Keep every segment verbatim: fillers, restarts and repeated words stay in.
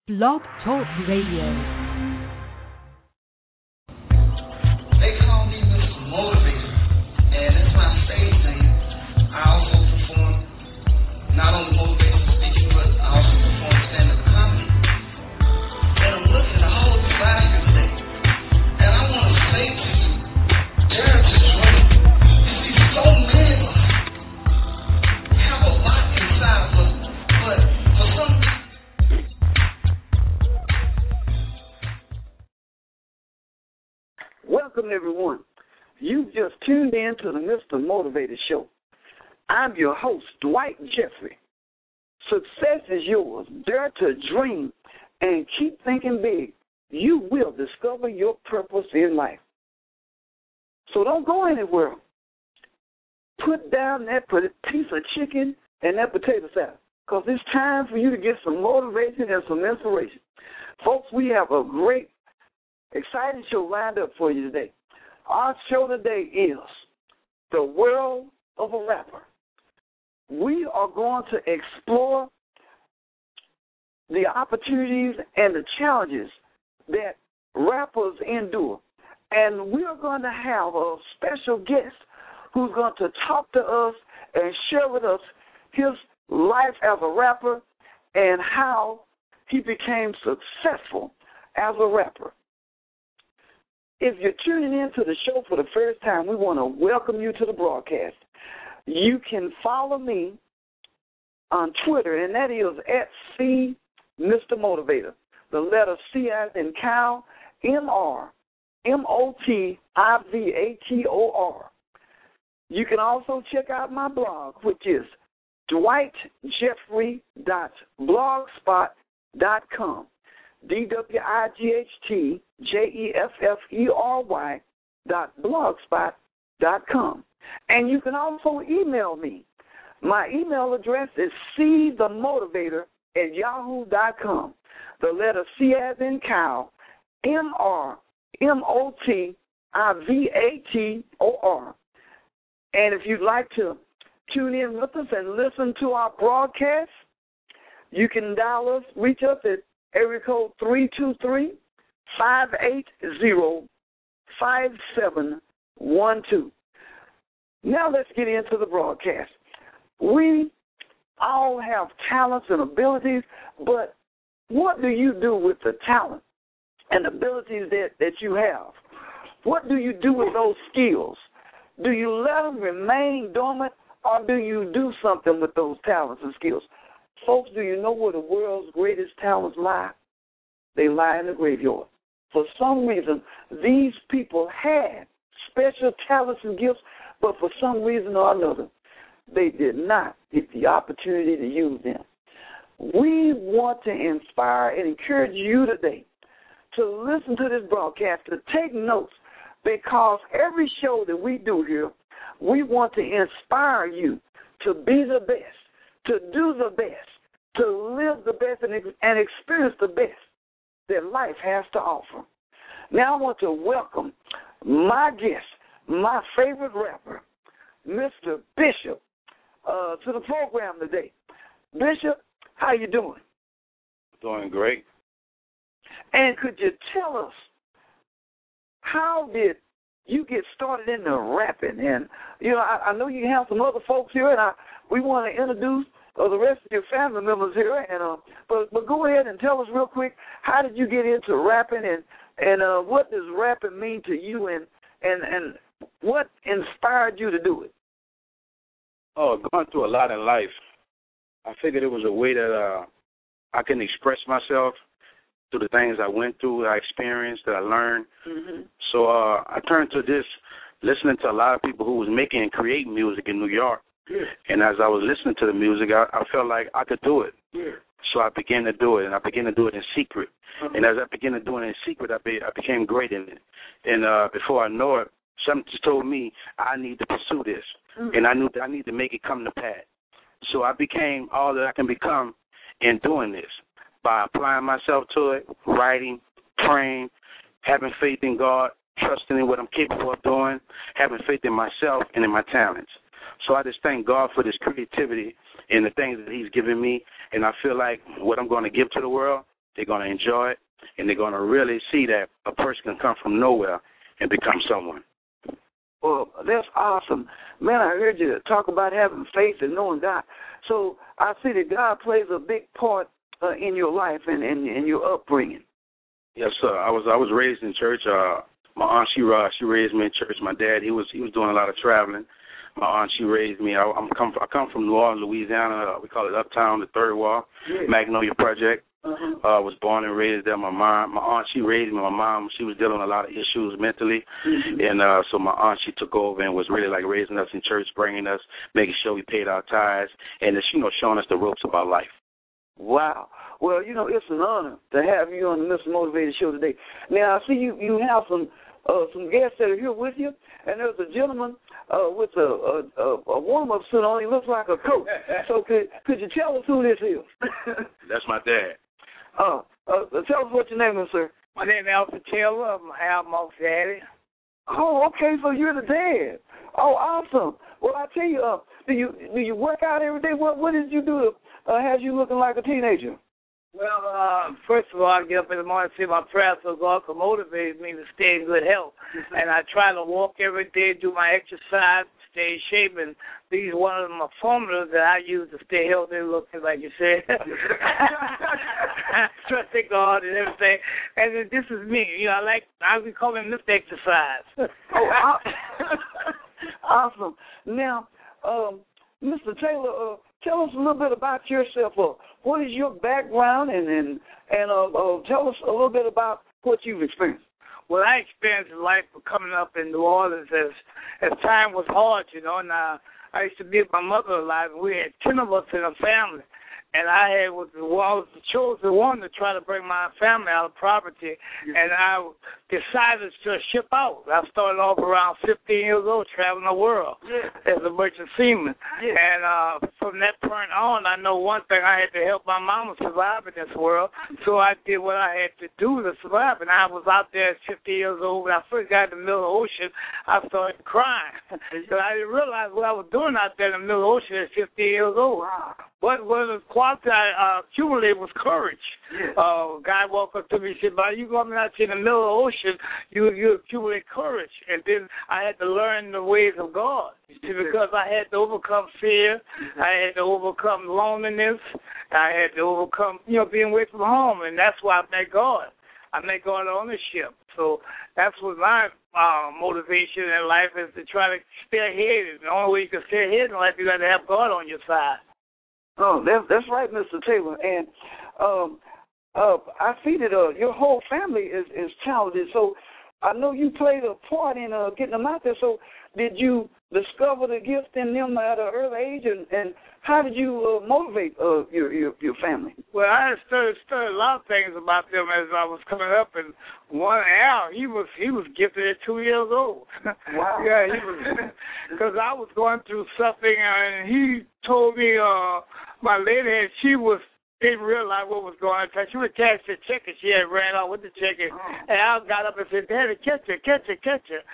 Blog Talk Radio. They call me Mister Motivator, and it's my stage name. I also perform not only motivational speaking, but I also perform stand-up comedy. And I'm looking at all of you out here today, and I want to say to you, Derek is right. You see, so many of us have a lot inside of us, but for some Welcome, everyone. You've just tuned in to the Mister Motivator Show. I'm your host, Dwight Jeffrey. Success is yours. Dare to dream and keep thinking big. You will discover your purpose in life. So don't go anywhere. Put down that piece of chicken and that potato salad, because it's time for you to get some motivation and some inspiration. Folks, we have a great exciting show lined up for you today. Our show today is The World of a Rapper. We are going to explore the opportunities and the challenges that rappers endure. And we are going to have a special guest who's going to talk to us and share with us his life as a rapper and how he became successful as a rapper. If you're tuning in to the show for the first time, we want to welcome you to the broadcast. You can follow me on Twitter, and that is at C Mister Motivator. The letter C as in cow, M R, M O T I V A T O R. You can also check out my blog, which is dwight jeffrey dot blogspot dot com. D W I G H T J E F F E R Y dot blogspot dot com. And you can also email me. My email address is c the motivator at yahoo dot com. The letter C as in cow, M R M O T I V A T O R. And if you'd like to tune in with us and listen to our broadcast, you can dial us, reach us at area code three two three, five eight zero, five seven one two. Now let's get into the broadcast. We all have talents and abilities, but what do you do with the talent and abilities that, that you have? What do you do with those skills? Do you let them remain dormant, or do you do something with those talents and skills? Folks, do you know where the world's greatest talents lie? They lie in the graveyard. For some reason, these people had special talents and gifts, but for some reason or another, they did not get the opportunity to use them. We want to inspire and encourage you today to listen to this broadcast, to take notes, because every show that we do here, we want to inspire you to be the best, to do the best, to live the best and, and experience the best that life has to offer. Now I want to welcome my guest, my favorite rapper, Mister Bishop, uh, to the program today. Bishop, how you doing? Doing great. And could you tell us, how did you get started into rapping? And, you know, I, I know you have some other folks here, and I, we want to introduce uh, the rest of your family members here. And uh, but, but go ahead and tell us real quick, how did you get into rapping, and, and uh, what does rapping mean to you, and, and, and what inspired you to do it? Oh, going through a lot in life, I figured it was a way that uh, I can express myself through the things I went through, that I experienced, that I learned. Mm-hmm. So uh, I turned to this, listening to a lot of people who was making and creating music in New York. Yeah. And as I was listening to the music, I, I felt like I could do it. Yeah. So I began to do it, and I began to do it in secret. Uh-huh. And as I began to do it in secret, I, be, I became great in it. And uh, before I know it, something just told me I need to pursue this. Mm-hmm. And I knew that I need to make it come to pass. So I became all that I can become in doing this, by applying myself to it, writing, praying, having faith in God, trusting in what I'm capable of doing, having faith in myself and in my talents. So I just thank God for this creativity and the things that he's given me, and I feel like what I'm going to give to the world they're going to enjoy it, and they're going to really see that a person can come from nowhere and become someone. Well, that's awesome. Man, I heard you talk about having faith and knowing God. So I see that God plays a big part uh, in your life and in, in your upbringing. Yes, sir. I was I was raised in church. Uh, my aunt, she uh, she raised me in church. My dad, he was he was doing a lot of traveling. My aunt, she raised me. I, I'm come I come from New Orleans, Louisiana. Uh, we call it Uptown, the Third Wall, yeah. Magnolia Project. Uh-huh. Uh, was born and raised there. My mom, my aunt, she raised me. My mom, she was dealing with a lot of issues mentally, mm-hmm. and uh, so my aunt, she took over and was really like raising us in church, bringing us, making sure we paid our tithes, and just, you know, showing us the ropes about life. Wow. Well, you know, it's an honor to have you on the Mister Motivated Show today. Now, I see you, you have some uh, some guests that are here with you, and there's a gentleman uh, with a, a, a, a warm-up suit on. He looks like a coach. So could could you tell us who this is? That's my dad. Uh, uh, tell us what your name is, sir. My name is Alfred Taylor. I'm Al Moss Daddy. Oh, okay, so you're the dad. Oh, awesome. Well, I tell you, uh, do you do you work out every day? What what did you do to uh, have you looking like a teenager? Well, uh, first of all, I get up in the morning and say my prayers so God can motivate me to stay in good health. And I try to walk every day, do my exercise, stay in shape, and these are one of my formulas that I use to stay healthy looking, like you said. Trusting God and everything. And this is me. You know, I like, I be calling this exercise. Oh, awesome. Now, um, Mister Taylor, uh, tell us a little bit about yourself. Uh, what is your background, and and, and uh, uh, tell us a little bit about what you've experienced. Well, I experienced life coming up in New Orleans as as time was hard, you know, and uh, I used to be with my mother alive, and we had ten of us in a family. And I had was the one was the chosen one to try to bring my family out of poverty, and I decided to ship out. I started off around fifteen years old, traveling the world yeah. as a merchant seaman. Yeah. And uh, from that point on, I know one thing: I had to help my mama survive in this world. So I did what I had to do to survive. And I was out there at fifty years old. When I first got in the middle of the ocean, I started crying because I didn't realize what I was doing out there in the middle of the ocean at fifty years old. Wow. What was the quality I uh, accumulated was courage. Yeah. Uh, God walked up to me and said, "By you going out in the middle of the ocean, you you accumulate courage." And then I had to learn the ways of God because I had to overcome fear. I had to overcome loneliness. I had to overcome, you know, being away from home. And that's why I met God. I met God on the ship. So that's what my uh, motivation in life is, to try to stay ahead. The only way you can stay ahead in life, you got to have God on your side. Oh, that's that's right, Mister Taylor. And um, uh, I see that uh, your whole family is, is talented. So I know you played a part in uh, getting them out there. So did you discover the gift in them at an early age, and, and how did you uh, motivate uh, your, your your family? Well, I studied, studied a lot of things about them as I was coming up, and one Al, he was he was gifted at two years old. Wow. Yeah, he was, because I was going through something, and he told me uh, my lady, she was. Didn't realize what was going on. She would catch the check, and she had ran out with the check. And, oh. and Al got up and said, "Daddy, catch her, catch her, catch her."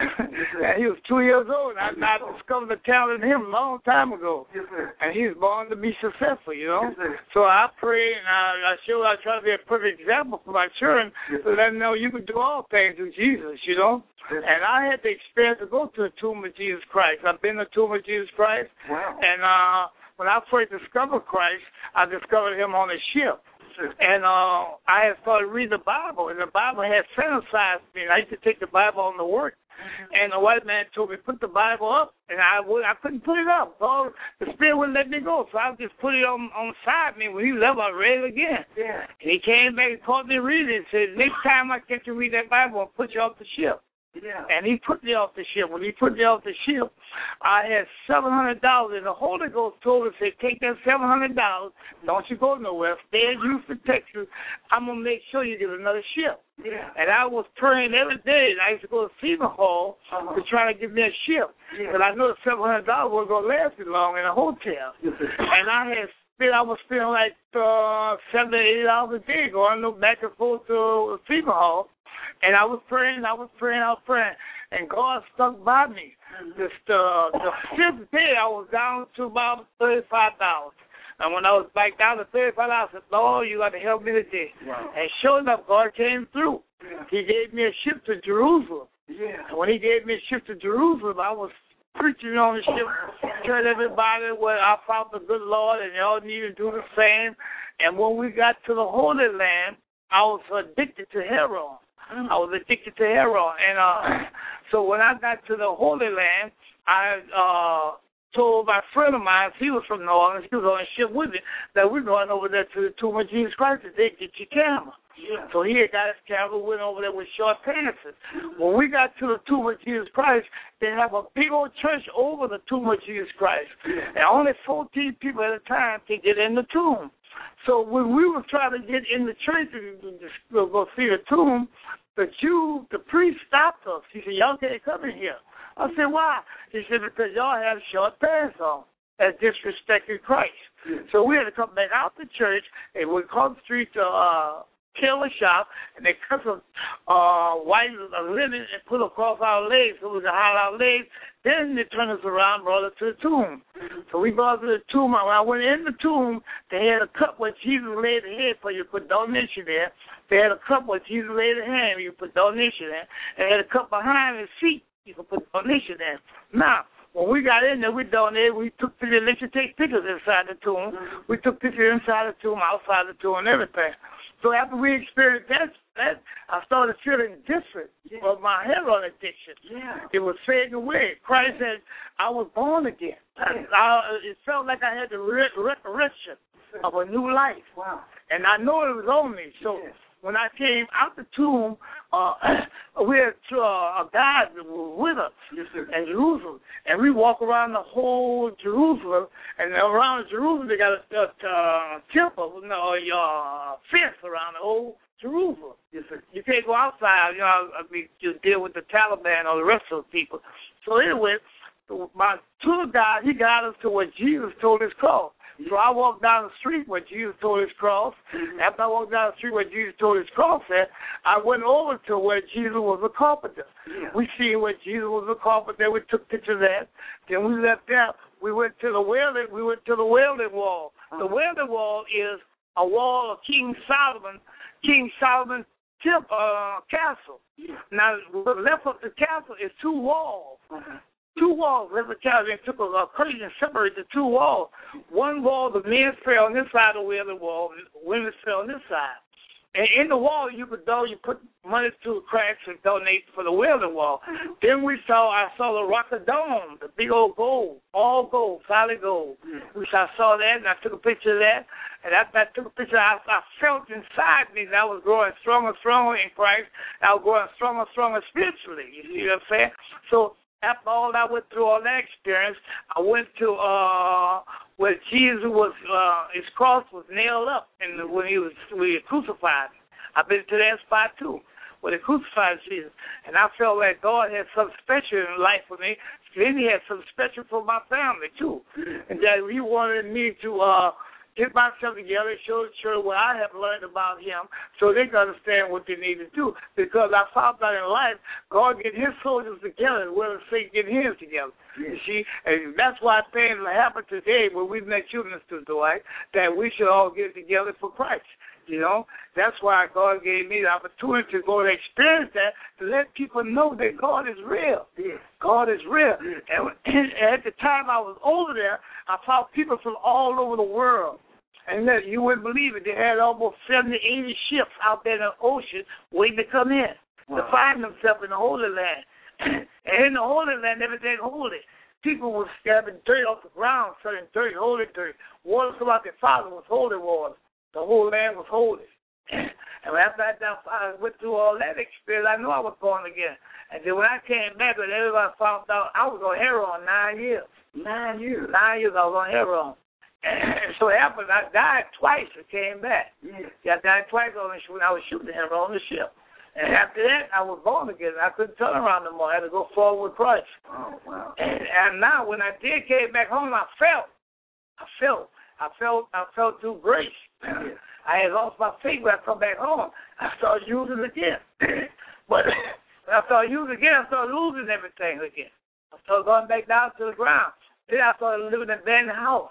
And he was two years old, and I, I discovered the talent in him a long time ago. Yes, sir. And he was born to be successful, you know. Yes, sir. So I pray, and I, I show, I try to be a perfect example for my children, yes, to let them know you can do all things with Jesus, you know. Yes. And I had the experience to go to the tomb of Jesus Christ. I've been to the tomb of Jesus Christ. Wow. And, uh, when I first discovered Christ, I discovered him on a ship. And uh, I had started reading the Bible, and the Bible had fantasized me. And I used to take the Bible on to work. Mm-hmm. And the white man told me, put the Bible up, and I would, I couldn't put it up. So the Spirit wouldn't let me go. So I just put it on on the side of me. When he left, I read it again. Yeah. And he came back and caught me reading and said, next time I get you read that Bible, I'll put you off the ship. Yeah. And he put me off the ship. When he put me off the ship, I had seven hundred dollars, and the Holy Ghost told me, say, take that seven hundred dollars, don't you go nowhere, stay in Houston, Texas. I'm going to make sure you get another ship. Yeah. And I was praying every day, and I used to go to FEMA Hall uh-huh. to try to get me a ship. Yeah. But I know the seven hundred dollars wasn't going to last me long in a hotel. And I had I was spending like uh, seventy, eighty dollars a day going back and forth to FEMA Hall. And I was praying, I was praying, I was praying, and God stuck by me. Just uh, the fifth day, I was down to about thirty-five dollars. And when I was back down to thirty-five dollars, I said, Lord, you got to help me today. Wow. And sure enough, God came through. Yeah. He gave me a ship to Jerusalem. Yeah. And when he gave me a ship to Jerusalem, I was preaching on the ship, telling everybody what I found the good Lord, and y'all need to do the same. And when we got to the Holy Land, I was addicted to heroin. I was addicted to heroin. And uh, so when I got to the Holy Land, I uh, told my friend of mine, he was from New Orleans, he was on a ship with me, that we're going over there to the Tomb of Jesus Christ to take get your camera. Yeah. So he had got his camera, went over there with short pants. When we got to the Tomb of Jesus Christ, they have a big old church over the Tomb of Jesus Christ. Yeah. And only fourteen people at a time can get in the tomb. So when we were trying to get in the church to, to, to go see the tomb, the Jew, the priest stopped us. He said, y'all can't come in here. I said, why? He said, because y'all have short pants on. That's disrespecting Christ. Yeah. So we had to come back out the church, and we called the street to uh, kill a shop, and they cut some uh, white linen and put it across our legs so we could hide our legs. Then they turned us around and brought us to the tomb. Mm-hmm. So we brought us to the tomb. When I went in the tomb, they had a cup where Jesus laid his head for you to put donation there. They had a cup where Jesus laid his hand, you put donation there. They had a cup behind his feet, you could put donation there. Now, when we got in there, we donated. We took pictures. They should take pictures inside the tomb. Mm-hmm. We took pictures inside the tomb, outside the tomb, and everything. So after we experienced that, that I started feeling different yeah. of my heroin addiction. Yeah. It was fading away. Christ said, I was born again. Yeah. I, it felt like I had the re- resurrection of a new life. Wow. And I know it was on me. So yes. when I came out the tomb, uh, we had uh, a guy that was with us yes, in Jerusalem. And we walk around the whole Jerusalem. And around Jerusalem, they got a, a, a temple, you know, a fence around the whole Jerusalem. Yes, sir. You can't go outside, you know, I mean, you deal with the Taliban or the rest of the people. So anyway, my tour guide, he got us to where Jesus told his cross. So I walked down the street where Jesus told his cross. Mm-hmm. After I walked down the street where Jesus told his cross at, I went over to where Jesus was a carpenter. Yeah. We see where Jesus was a carpenter. We took pictures of that. Then we left there. We went to the Wailing. We went to the Wailing Wall. Uh-huh. The Wailing Wall is a wall of King Solomon, King Solomon's uh, castle. Yeah. Now, what left of the castle is two walls. Uh-huh. Two walls. Every time they took a, a curtain and separated the two walls. One wall, the men fell on this side of the Wailing Wall, women fell on this side. And in the wall, you could go, you put money to the cracks and donate for the Wailing Wall. Then we saw, I saw the Rock of Dome, the big old gold, all gold, solid gold. Mm. Which I saw that, and I took a picture of that. And after I took a picture, I, I felt inside me that I was growing stronger and stronger in Christ. I was growing stronger and stronger spiritually. You see what I'm saying? So after all I went through all that experience, I went to uh, where Jesus was, uh, his cross was nailed up, and when he was when he crucified. I've been to that spot too, where they crucified Jesus, and I felt like God had something special in life for me. Then He had something special for my family too, and that He wanted me to uh, get myself together, show the church what I have learned about Him, so they can understand what they need to do. Because I found out in life, God get His soldiers together, as well as Satan get His together. Yes. You see, and that's why things happen today when we met you, Mister Dwight, that we should all get together for Christ. You know, that's why God gave me the opportunity to go and experience that, to let people know that God is real. Yeah. God is real. Yeah. And, and at the time I was over there, I found people from all over the world. And that you wouldn't believe it, they had almost seventy, eighty ships out there in the ocean waiting to come in, wow. to find themselves in the Holy Land. And in the Holy Land, everything holy. People were scabbing dirt off the ground, selling dirt, holy dirt. Water come out their father was holy water. The whole land was holy. And after I went through all that experience, I knew I was born again. And then when I came back, and everybody found out I was on heroin nine years. Nine years? Nine years I was on heroin. And so it happened, I died twice and came back. Yeah. Yeah, I died twice on the, when I was shooting heroin on the ship. And after that, I was born again. I couldn't turn around no more. I had to go forward with Christ. Oh, wow. And, and now when I did came back home, I felt. I felt. I felt I felt through grace. Yeah. I had lost my faith when I come back home. I started using it again. But when I started using it again, I started losing everything again. I started going back down to the ground. Then I started living in a abandoned house.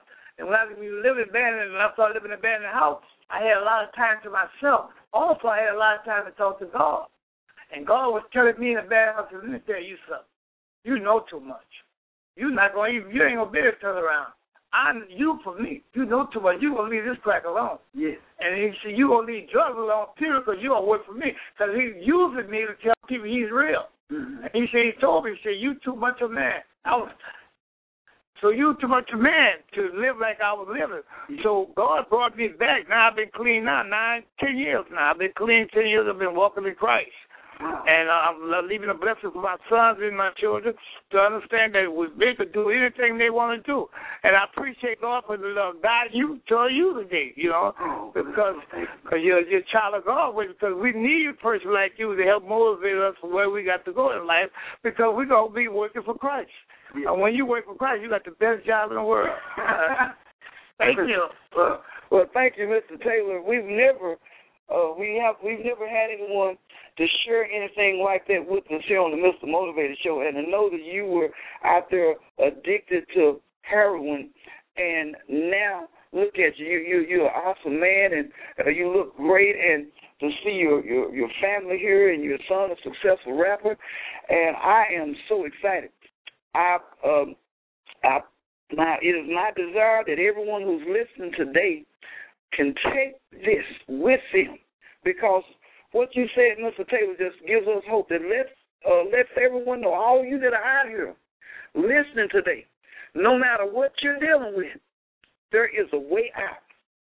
And when I was living abandoned, when I started living in an abandoned house, I had a lot of time to myself. Also, I had a lot of time to talk to God. And God was telling me in the abandoned house, let me tell you something. You know too much. You're not going to, you ain't going to be able to turn around. I'm you for me. You know too much. You're going to leave this crack alone. Yes. And he said, you're going to leave drugs alone, period, because you're going to work for me. Because he's using me to tell people he's real. Mm-hmm. And he said, he told me, he said, you too much a man. I was, so you too much a man to live like I was living. So God brought me back. Now I've been clean now, nine, ten years now. I've been clean ten years. I've been walking in Christ. Wow. And uh, I'm leaving a blessing for my sons and my children to understand that they could do anything they want to do. And I appreciate God for the uh, God you told you today, you know, because cause you're, you're a child of God, because we need a person like you to help motivate us for where we got to go in life, because we're going to be working for Christ. Yeah. And when you work for Christ, you got the best job in the world. Thank you. Well, well, thank you, Mister Taylor. We've never, uh, we have, we've never had anyone to share anything like that with us here on the Mister Motivated Show. And I know that you were out there addicted to heroin, and now look at you. You, you you're an awesome man, and uh, you look great. And to see your, your your family here and your son, a successful rapper, and I am so excited. I um I now it is my desire that everyone who's listening today can take this with them, because what you said, Mister Taylor, just gives us hope that let's, uh, let's everyone know, all of you that are out here listening today, no matter what you're dealing with, there is a way out.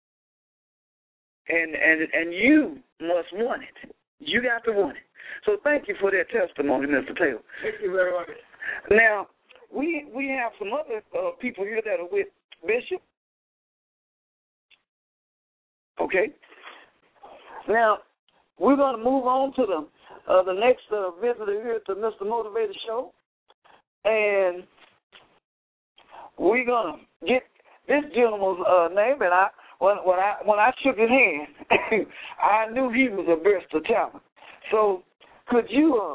And and and you must want it. You got to want it. So thank you for that testimony, Mister Taylor. Thank you very much. Now, we, we have some other uh, people here that are with Bishop. Okay. Now, we're going to move on to the uh, the next uh, visitor here at the Mister Motivated Show, and we're going to get this gentleman's uh, name. And I, when, when I when I shook his hand, I knew he was a burst of talent. So, could you uh,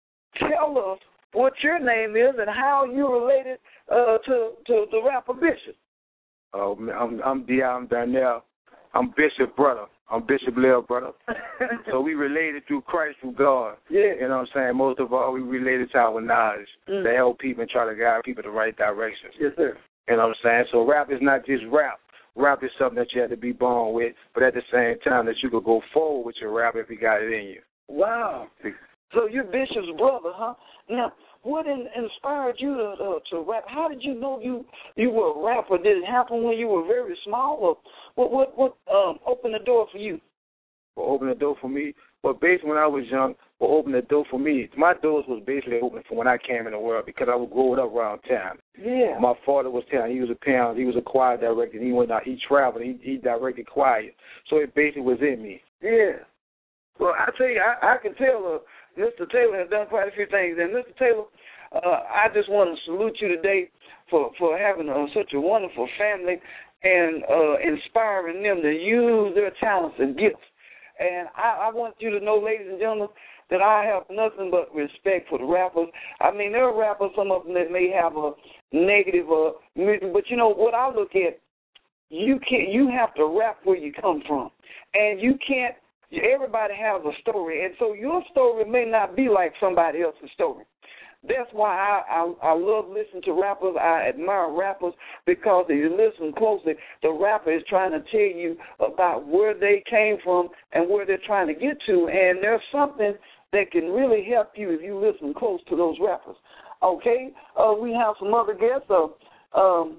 tell us what your name is and how you're related uh, to to the rapper Bishop? Oh, I'm I'm Dion Darnell. I'm Bishop brother. I'm Bishop Lil brother. So we related through Christ, through God. Yeah. You know what I'm saying? Most of all, we related to our knowledge mm. to help people and try to guide people in the right direction. Yes, sir. You know what I'm saying? So rap is not just rap. Rap is something that you have to be born with, but at the same time that you could go forward with your rap if you got it in you. Wow. So you're Bishop's brother, huh? Now, what in, inspired you to uh, to rap? How did you know you you were a rapper? Did it happen when you were very small, or what what what um, opened the door for you? What opened the door for me? Well, basically when I was young, what opened the door for me? My doors was basically open from when I came in the world, because I was growing up around town. Yeah. My father was town. He was a pound. He was a choir director. He went out. He traveled. He he directed choir. So it basically was in me. Yeah. Well, I tell you, I, I can tell uh, Mister Taylor has done quite a few things. And Mister Taylor, uh, I just want to salute you today for, for having uh, such a wonderful family and uh, inspiring them to use their talents and gifts. And I, I want you to know, ladies and gentlemen, that I have nothing but respect for the rappers. I mean, there are rappers, some of them that may have a negative, uh, but you know what I look at, you can't, you have to rap where you come from. And you can't, everybody has a story, and so your story may not be like somebody else's story. That's why I, I, I love listening to rappers. I admire rappers, because if you listen closely, the rapper is trying to tell you about where they came from and where they're trying to get to, and there's something that can really help you if you listen close to those rappers. Okay? Uh, we have some other guests. Uh, um,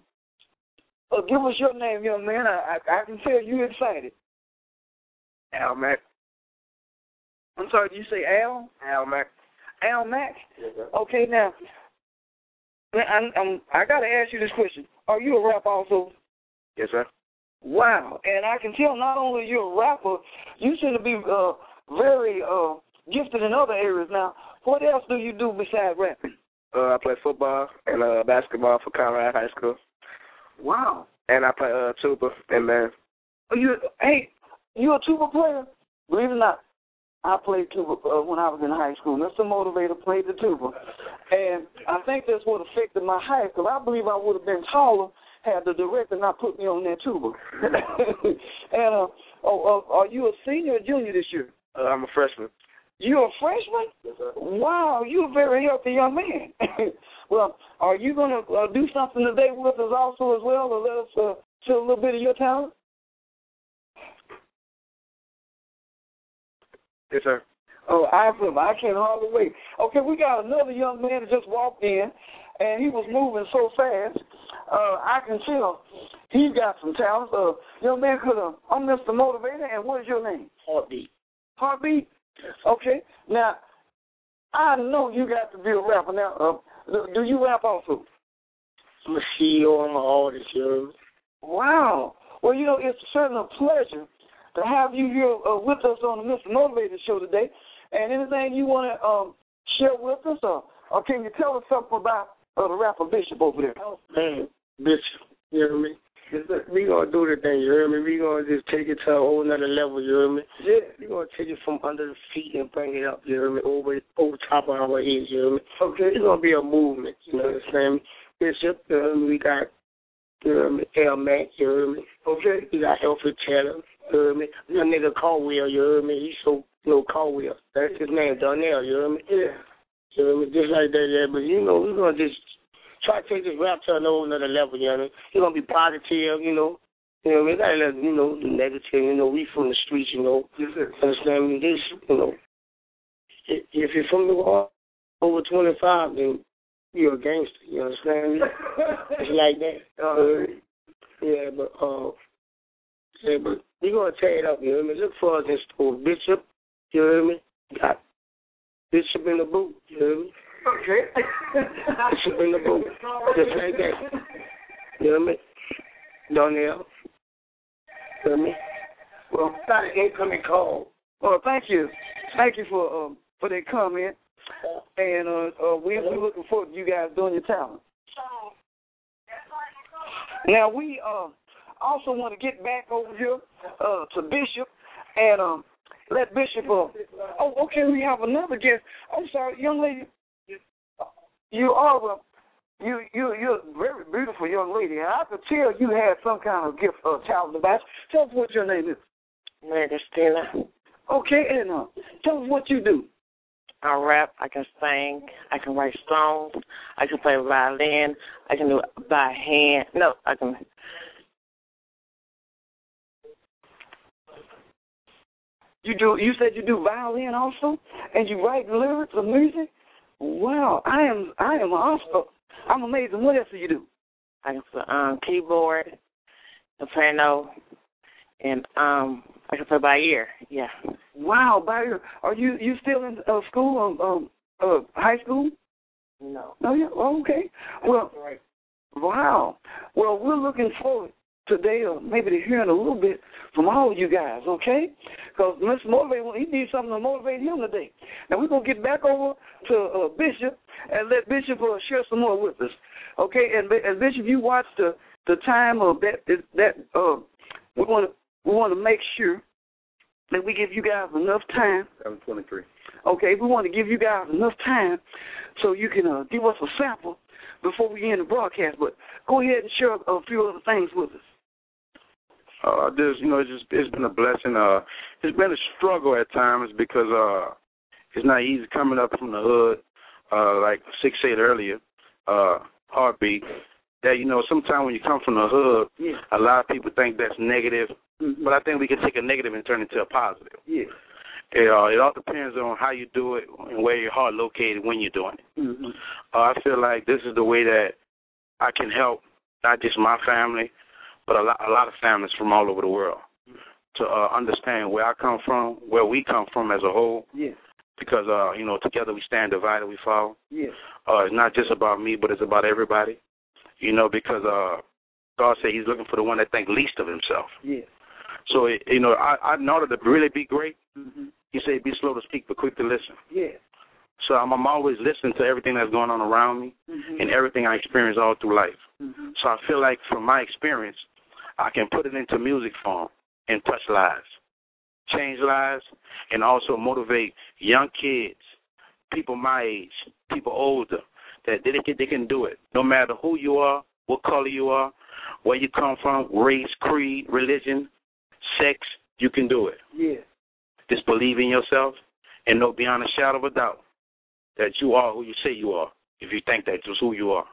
uh, give us your name, young man. I, I, I can tell you're excited. Al Mack. I'm sorry, did you say Al? Al Mack. Al Mack? Yes, sir. Okay, now, I'm, I'm, I got to ask you this question. Are you a rapper also? Yes, sir. Wow. And I can tell not only you're a rapper, you seem to be uh, very uh, gifted in other areas. Now, what else do you do besides rapping? Uh, I play football and uh, basketball for Conrad High School. Wow. And I play uh, tuba and band. Are you, hey, you a tuba player? Believe it or not, I played tuba uh, when I was in high school. Mister Motivator played the tuba. And I think that's what affected my height, because I believe I would have been taller had the director not put me on that tuba. And uh, oh, uh, are you a senior or junior this year? Uh, I'm a freshman. You're a freshman? Yes, sir. Wow, you're a very healthy young man. Well, are you going to uh, do something today with us also as well, or let us uh, show a little bit of your talent? Yes, sir. Oh, awesome. I can't hardly wait. Okay, we got another young man that just walked in, and he was moving so fast. Uh, I can tell he's got some talent. Uh, young man, could uh, I'm Mister Motivator, and what is your name? Heartbeat. Heartbeat? Okay. Now, I know you got to be a rapper. Now, uh, do, do you rap also? I'm a C E O. I'm an artist, you know. Wow. Well, you know, it's certainly a pleasure to have you here uh, with us on the Mister Motivator show today. And anything you want to um, share with us, or, or can you tell us something about uh, the rapper Bishop over there? Oh, man, Bishop, you hear me? We gonna do the thing, you hear me? We gonna just take it to a whole nother level, you hear me? Yeah. We gonna take it from under the feet and bring it up, you hear me? Over over top of our heads, you hear me? Okay. It's gonna be a movement, you understand me? Bishop, you hear me? We got, you hear me? L Mac, you hear me? Okay. We got Alfred Taylor, you hear me? That nigga Caldwell, you hear me? He's so, you know, Caldwell. That's his name, Donnell, you hear me? Yeah. You hear me? Just like that, yeah. But, you know, we're gonna just try to take this rap to another level, you know. You're going to be positive, you know. You know, we got to let, you know, the negative, you know. We from the streets, you know. Yes, sir. Understand me? This, you know, if you're from the over twenty-five, then you're a gangster, you understand me? It's like that. Uh, yeah, but, uh, yeah, but we're going to tear it up, you know what I mean? Look for us in store. Bishop, you know what I mean? Got Bishop in the boot, you know what I mean? Okay. Bishop in the boot. Just like that. You know what I mean? Donnell. You know what I mean? Well, got an incoming call. Well, thank you. Thank you for um, for that comment. And uh, uh, we, we're looking forward to you guys doing your talent. Now, we uh, also want to get back over here uh, to Bishop and um, let Bishop. Uh, oh, okay, we have another guest. I'm sorry, young lady. You are uh, you you you're a very beautiful young lady. And I could tell you had some kind of gift or uh, talent about you. Tell us what your name is. Megan Steele. Okay, and uh, tell us what you do. I rap, I can sing, I can write songs, I can play violin, I can do it by hand. No, I can. You do. You said you do violin also, and you write lyrics of music. Wow, I am. I am also. I'm amazing. What else do you do? I can play um, keyboard, the piano, and um, I can play by ear. Yeah. Wow, by ear. Are you you still in uh, school? Um, um, uh, high school? No. No, yeah. Oh, okay. Well, right. Wow. Well, we're looking forward today, or maybe to hearing a little bit from all of you guys. Okay? Because Mister Motivator, he needs something to motivate him today. Now we're gonna get back over to uh, Bishop and let Bishop uh, share some more with us. Okay? And, and Bishop, you watch the the time of that that uh, we want to we want to make sure that we give you guys enough time. seven twenty-three. Okay, we want to give you guys enough time so you can uh, give us a sample before we end the broadcast. But go ahead and share a few other things with us. Uh, this, you know, it's just it's been a blessing. Uh, it's been a struggle at times because uh, it's not easy coming up from the hood. Uh, like Six said earlier, uh, heartbeat. That, you know, sometimes when you come from the hood, yeah. a lot of people think that's negative, mm-hmm. but I think we can take a negative and turn it into a positive. Yeah. It, uh, it all depends on how you do it and where your heart located when you're doing it. Mm-hmm. Uh, I feel like this is the way that I can help not just my family, but a lot, a lot of families from all over the world to uh, understand where I come from, where we come from as a whole. Yeah. Because, uh, you know, together we stand, divided we fall. Yeah. Uh, it's not just about me, but it's about everybody. You know, because uh, God said he's looking for the one that thinks least of himself. Yeah. So, you know, I, I, in order to really be great, mm-hmm. he said be slow to speak but quick to listen. Yeah. So I'm, I'm always listening to everything that's going on around me mm-hmm. and everything I experience all through life. Mm-hmm. So I feel like from my experience, I can put it into music form and touch lives, change lives, and also motivate young kids, people my age, people older, that they can, they can do it. No matter who you are, what color you are, where you come from, race, creed, religion, sex, you can do it. Yeah. Just believe in yourself and know beyond a shadow of a doubt that you are who you say you are, if you think that's who you are.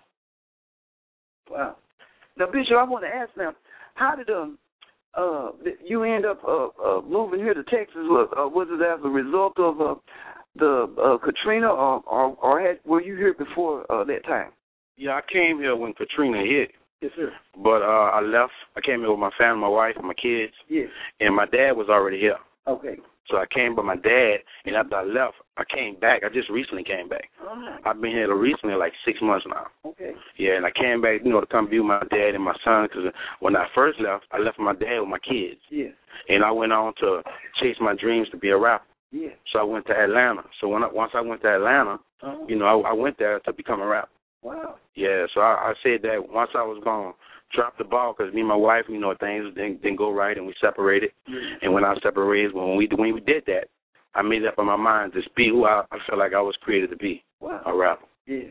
Wow. Now, Bishop, I want to ask now, how did um uh you end up uh, uh moving here to Texas? Was, uh, was it as a result of uh, the uh, Katrina, or or, or had, were you here before uh, that time? Yeah, I came here when Katrina hit. Yes, sir. But uh, I left. I came here with my family, my wife, and my kids. Yes. And my dad was already here. Okay. So I came by my dad, and after I left, I came back. I just recently came back. Uh-huh. I've been here recently, like six months now. Okay. Yeah, and I came back, you know, to come view my dad and my son, because when I first left, I left my dad with my kids. Yeah. And I went on to chase my dreams to be a rapper. Yeah. So I went to Atlanta. So when I, once I went to Atlanta, Uh-huh. you know, I, I went there to become a rapper. Wow. Yeah, so I, I said that once I was gone, drop the ball, because me and my wife, you know, things didn't, didn't go right, and we separated. Mm-hmm. And when I separated, when we when we did that, I made up in my mind to be who I, I felt like I was created to be, wow. a rapper. Yeah.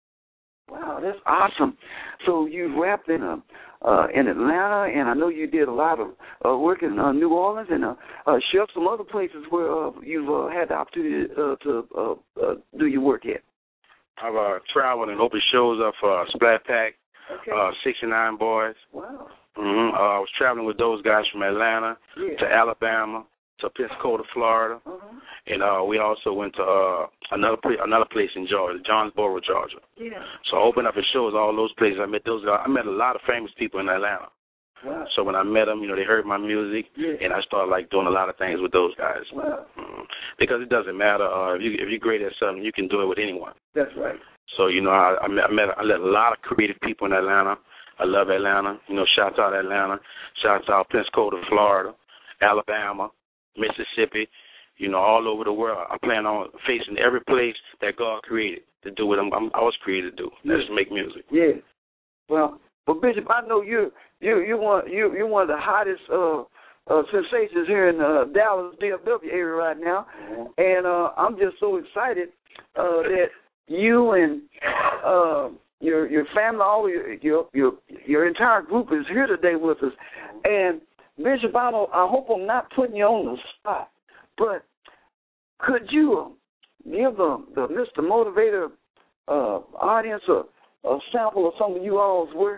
Wow, that's awesome. So you rapped in uh, uh, in Atlanta, and I know you did a lot of uh, work in uh, New Orleans, and uh, uh, Chef, some other places where uh, you've uh, had the opportunity uh, to uh, uh, do your work at. I've uh, traveled and opened shows up for uh, Splat Pack, okay. uh, sixty-nine Boys. Wow. Mm-hmm. Uh, I was traveling with those guys from Atlanta yeah. to Alabama to Pensacola, Florida, uh-huh. and uh, we also went to uh, another place, another place in Georgia, Jonesboro, Georgia. Yeah. So I opened up and shows all those places. I met those guys. I met a lot of famous people in Atlanta. Wow. So when I met them, you know, they heard my music, yeah. and I started like doing a lot of things with those guys. Wow. Mm-hmm. Because it doesn't matter uh, if you if you're great at something, you can do it with anyone. That's right. So you know, I, I met I met I met a lot of creative people in Atlanta. I love Atlanta. You know, shout out Atlanta. Shout out Pensacola, Florida, Alabama, Mississippi. You know, all over the world. I plan on facing every place that God created to do what I'm, I'm, I was created to do. That's yeah. to make music. Yeah. Well, but Bishop, I know you you you one you you're one of the hottest uh, uh, sensations here in uh, Dallas D F W area right now, mm-hmm. and uh, I'm just so excited uh, that you and uh, your your family, all your your your your entire group is here today with us. And Bishop, I, don't, I hope I'm not putting you on the spot, but could you give the, the Mister Motivator uh, audience a, a sample of some of you all's work?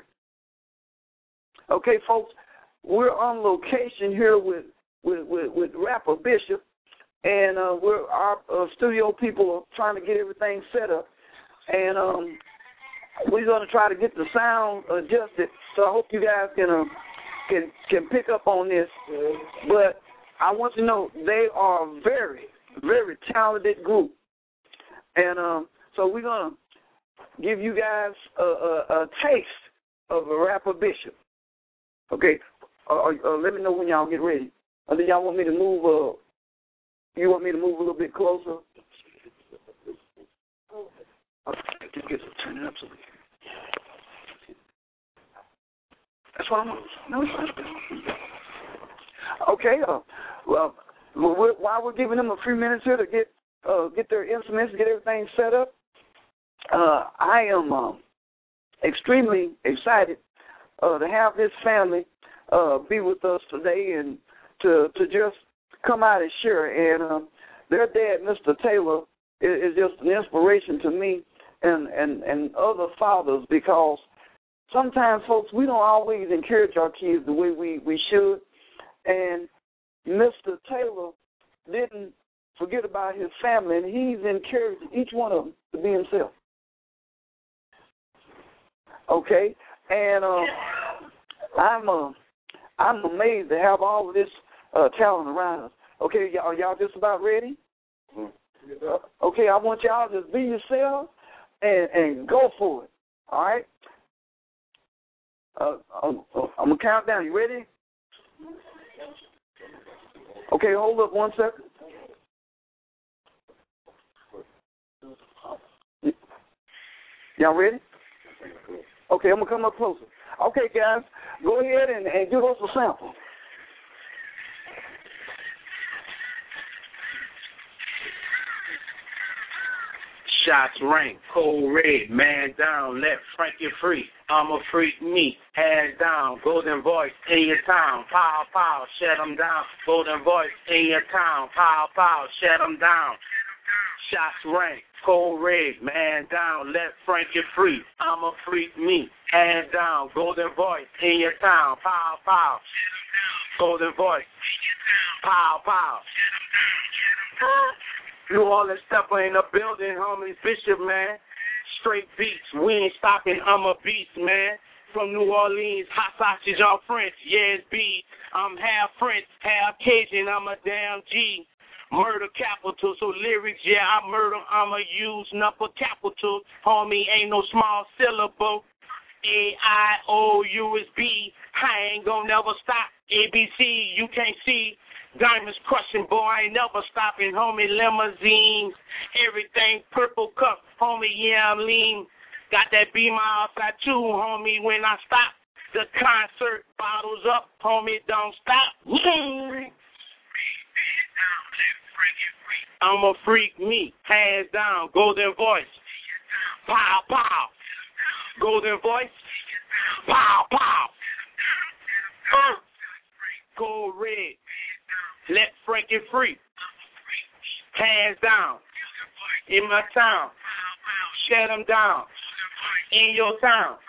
Okay, folks, we're on location here with with, with, with rapper Bishop, and uh, we're our uh, studio people are trying to get everything set up, and um, we're going to try to get the sound adjusted. So I hope you guys can uh, can can pick up on this. But I want you to know they are a very very talented group, and um, so we're going to give you guys a, a, a taste of a rapper Bishop. Okay, uh, uh, let me know when y'all get ready. Uh, do y'all want me to move? Uh, you want me to move a little bit closer? Okay, just get turn it up so we can. That's what I'm. No, it's not. Okay. Uh, well, we're, while we're giving them a few minutes here to get uh, get their instruments, get everything set up, uh, I am um, extremely excited uh, to have this family uh, be with us today and to to just come out and share. And uh, their dad, Mister Taylor, is, is just an inspiration to me and, and, and other fathers, because sometimes, folks, we don't always encourage our kids the way we, we should. And Mister Taylor didn't forget about his family, and he's encouraged each one of them to be himself. Okay? And uh, I'm uh, I'm amazed to have all of this uh, talent around us. Okay, y'all, y'all just about ready? Uh, okay, I want y'all to just be yourselves and, and go for it. All right? Uh, I'm, I'm going to count down. You ready? Okay, hold up one second. Y'all ready? Okay, I'm going to come up closer. Okay, guys, go ahead and, and give us a sample. Shots ring, cold red, man down, let Frankie free. I'm a freak me, hands down, golden voice in your town, pow, pow, shut 'em down. Golden voice in your town, pow, pow, shut 'em down. Shots ring, cold red, man down, let Frankie free. I'm a freak me, hands down, golden voice in your town, pow, pow. Golden voice, pow, pow. New Orleans stepper in the building, homies, Bishop, man. Straight beats, we ain't stopping, I'm a beast, man. From New Orleans, hot sausage all French, yeah, it's B. I'm half French, half Cajun, I'm a damn G. Murder capital, so lyrics, yeah, I murder, I'm a use number capital. Homie, ain't no small syllable. A I O U S B, I ain't gonna never stop. A B C, you can't see. Diamonds crushing, boy, I ain't never stopping, homie. Limousines, everything purple cup, homie, yeah, I'm lean. Got that Beamer outside too, homie, when I stop. The concert bottles up, homie, don't stop. I'm a freak, me, hands down, golden voice. Pow, pow. Golden voice. Pow, pow. Uh. Gold red. Let Frankie free. Hands down. In my town. Shut them down. In your town.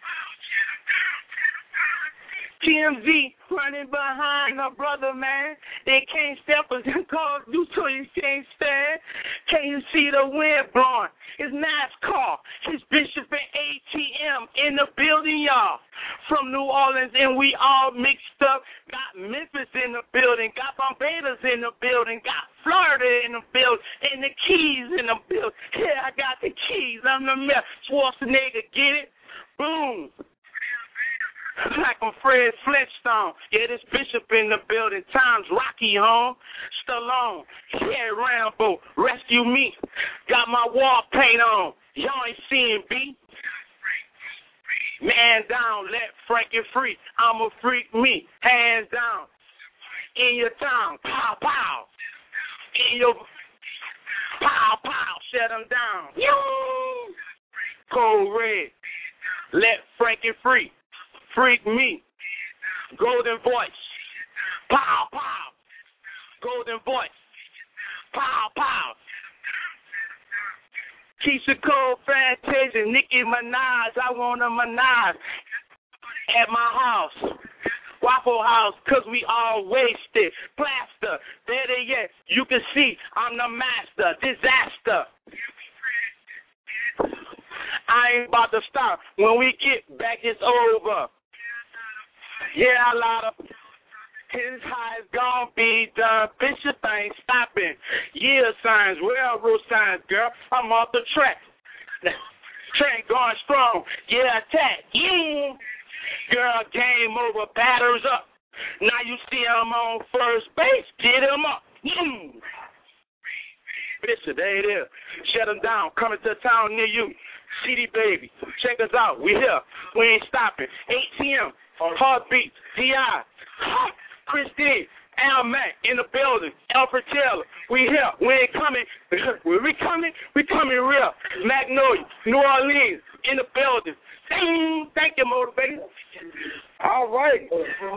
T M Z running behind her brother, man. They can't step us and call you so you can't stand. Can you see the wind blowing? It's NASCAR. It's Bishop and A T M in the building, y'all. From New Orleans, and we all mixed up. Got Memphis in the building. Got Barbados in the building. Got Florida in the building. And the Keys in the building. Yeah, I got the keys. I'm the mayor. Schwarzenegger, get it? Boom. Like I'm Fred Flintstone. Yeah, this Bishop in the building. Times Rocky home. Stallone. Yeah, Rambo. Rescue me. Got my wall paint on. Y'all ain't seeing B. Man down. Let Frankie free. I'm a freak me. Hands down. In your town. Pow, pow. In your... Pow, pow. Shut them down. Yo. Cold red. Let Frankie free. Freak me. Golden voice. Pow, pow. Golden voice. Pow, pow. Keisha Cole, Fantasia, Nicki Minaj. I want a Minaj at my house. Waffle House, cause we all wasted. Plaster, better yet, you can see I'm the master. Disaster. I ain't about to stop. When we get back, it's over. Yeah, a lot of his high is gonna be done. Bishop ain't stopping. Year signs, railroad signs, girl. I'm off the track. Train going strong. Yeah, attack. Yeah. Girl, game over. Batters up. Now you see I'm on first base. Get him up. Yeah. Bishop, there it is. Shut him down. Coming to a town near you. C D Baby, check us out. We here. We ain't stopping. A T M, Heartbeat, D I, Christine, Al Mack in the building. Alfred Taylor, we here. We ain't coming. When we coming, we coming real. Magnolia, New Orleans in the building. Ding. Thank you, Motivator. All right.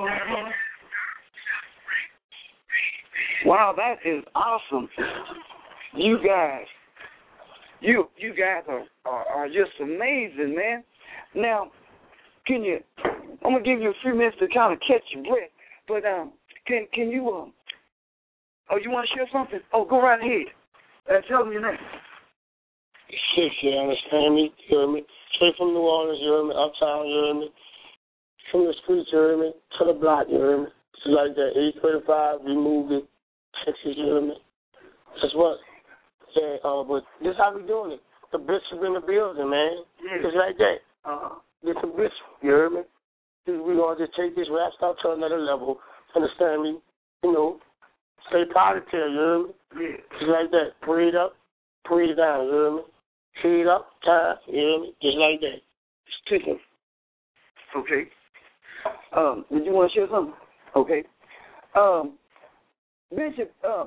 Wow, that is awesome. You guys. You you guys are, are, are just amazing, man. Now, can you? I'm gonna give you a few minutes to kind of catch your breath. But um, can can you um? Oh, you want to share something? Oh, go right ahead. Uh, tell me your name. Shit, you understand me? You hear me? Straight from New Orleans, you hear me? Uptown, you hear me? From the streets, you hear me? To the block, you hear me? It's like that. eight thirty-five, we moved it. Texas, you hear me? That's what. Yeah, uh, but this how we doing it. The Bishop in the building, man. Yeah. Just like that. Uh-huh. It's a Bishop, you heard me? We gonna just take this rap stuff to another level. Understand me? You know, stay positive, you heard me? Yeah. Just like that. Pray it up, pray it down, you heard me? Pray it up, time, you heard me? Just like that. Stick it. Okay. Um, did you want to share something? Okay. Um, Bishop, um,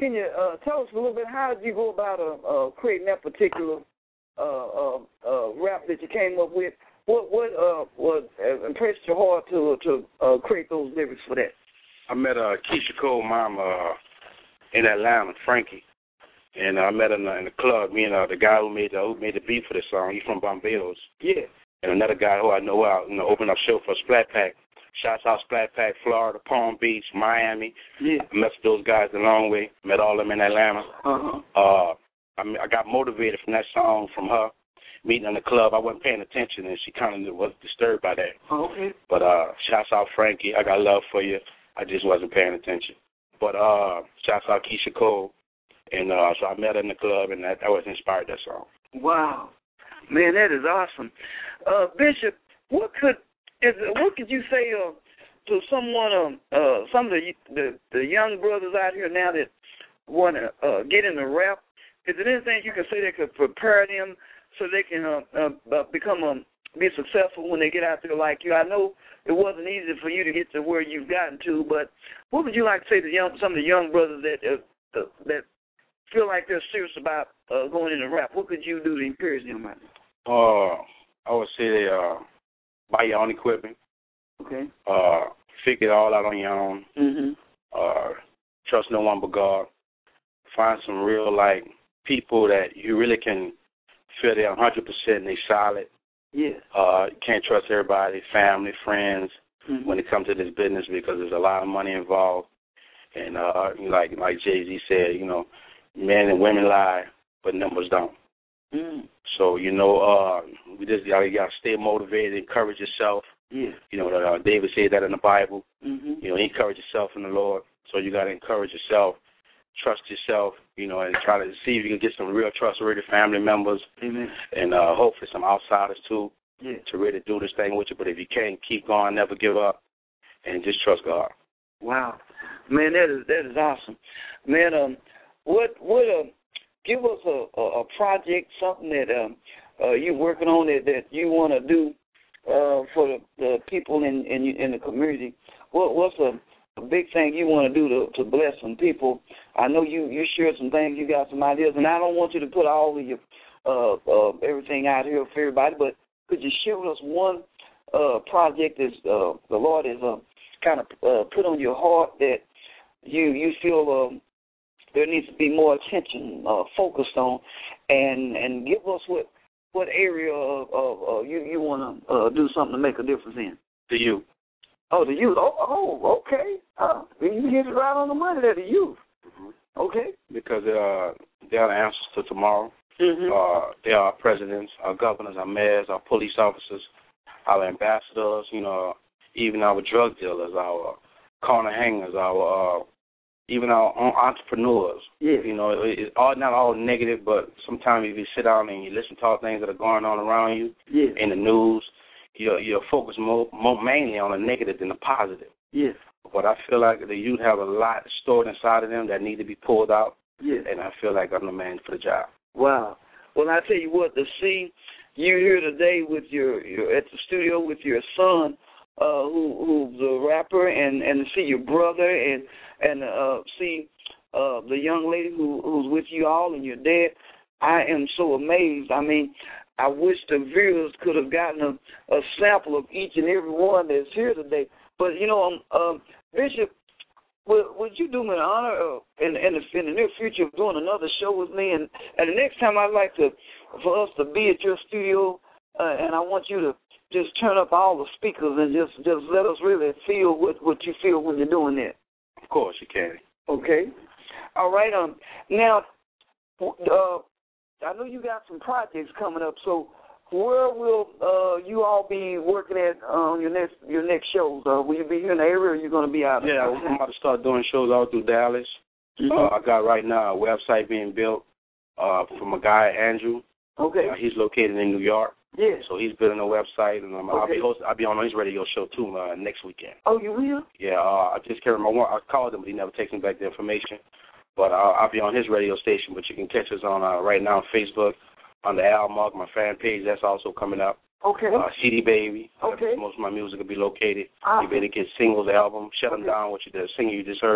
can you uh, tell us a little bit how did you go about uh, uh, creating that particular uh, uh, uh, rap that you came up with? What what uh, what uh, impressed your heart to to uh, create those lyrics for that? I met uh, Keisha Cole mom uh, in Atlanta, Frankie, and uh, I met her in the, in the club. Me and uh, the guy who made the who made the beat for the song. He's from Barbados. Yeah. And another guy who I know out, you know, opened up show for Splat Pack. Shouts out Splat Pack, Florida, Palm Beach, Miami. Yeah. I met those guys a long way. Met all of them in Atlanta. Uh-huh. Uh, I mean, I got motivated from that song from her. Meeting in the club, I wasn't paying attention, and she kind of was disturbed by that. Okay. But uh, shouts out Frankie. I got love for you. I just wasn't paying attention. But uh, shouts out Keisha Cole. And uh, so I met her in the club, and that, that was inspired that song. Wow. Man, that is awesome. Uh, Bishop, what could is what could you say uh, to someone, um, uh, some of the, the the young brothers out here now that want to uh, get into rap? Is there anything you can say that could prepare them so they can uh, uh, become um, be successful when they get out there like you? I know it wasn't easy for you to get to where you've gotten to, but what would you like to say to young, some of the young brothers that uh, uh, that feel like they're serious about uh, going into rap? What could you do to encourage them right now? Uh, I would say they, uh, buy your own equipment. Okay. Uh, figure it all out on your own. Mm-hmm. Uh, trust no one but God. Find some real, like, people that you really can feel they're one hundred percent and they solid. Yeah. Uh, you can't trust everybody, family, friends, mm-hmm. when it comes to this business because there's a lot of money involved. And uh, like like Jay-Z said, you know, men and women lie, but numbers don't. Mm. So, you know, uh, we just got to stay motivated, encourage yourself. Yeah. You know, uh, David said that in the Bible. Mm-hmm. You know, encourage yourself in the Lord. So you got to encourage yourself, trust yourself, you know, and try to see if you can get some real trustworthy family members. Amen. And uh, hopefully some outsiders, too, yeah. to really do this thing with you. But if you can't, keep going, never give up, and just trust God. Wow. Man, that is that is awesome. Man, um, what, what, uh, give us a, a, a project, something that um, uh, you're working on that, that you want to do uh, for the, the people in, in in the community. What what's a, a big thing you want to do to, to bless some people? I know you you shared some things, you got some ideas, and I don't want you to put all of your uh, uh, everything out here for everybody, but could you share with us one uh, project that uh, the Lord has uh, kind of uh, put on your heart that you you feel um, there needs to be more attention uh, focused on, and and give us what what area of, of uh, you you want to uh, do something to make a difference in. The youth. Oh, the youth. Oh, oh okay. Uh, you hit it right on the money there, the youth. Mm-hmm. Okay. Because uh, they are the answers to tomorrow. Mm-hmm. Uh, they are our presidents, our governors, our mayors, our police officers, our ambassadors, you know, even our drug dealers, our corner hangers, our uh, even our own entrepreneurs. Yeah. You know, it, it's all not all negative, but sometimes if you sit down and you listen to all things that are going on around you yeah. in the news, you're, you're focused more, more mainly on the negative than the positive. Yeah. But I feel like the youth have a lot stored inside of them that need to be pulled out. Yeah. And I feel like I'm the man for the job. Wow. Well, I tell you what, to see you here today with your, your at the studio with your son, uh, who who's a rapper, and, and to see your brother, and and uh, see uh, the young lady who who's with you all, and your dad, I am so amazed. I mean, I wish the viewers could have gotten a, a sample of each and every one that's here today. But you know, um, um, Bishop, would, would you do me an honor uh, in, in, the, in the near future of doing another show with me? And, and the next time I'd like to for us to be at your studio, uh, and I want you to just turn up all the speakers and just, just let us really feel what, what you feel when you're doing that. Of course you can. Okay. All right. Um. Now, uh, I know you got some projects coming up, so where will uh, you all be working at on um, your next your next shows? Uh, will you be here in the area, or are you going to be out? Yeah, I'm about to start doing shows all through Dallas. Mm-hmm. Uh, I got right now a website being built uh, from a guy, Andrew. Okay. Uh, he's located in New York. Yeah. So he's building a website, and um, okay. I'll be host, I'll be on his radio show too uh, next weekend. Oh, you will? Yeah. Uh, I just can't remember. I called him, but he never takes me back the information. But uh, I'll be on his radio station. But you can catch us on uh, right now on Facebook on the Al Mark, my fan page. That's also coming up. Okay. Uh, C D Baby. Okay. Most of my music will be located. Awesome. You better get singles, album. Shut okay. them down. What you the singer you just heard.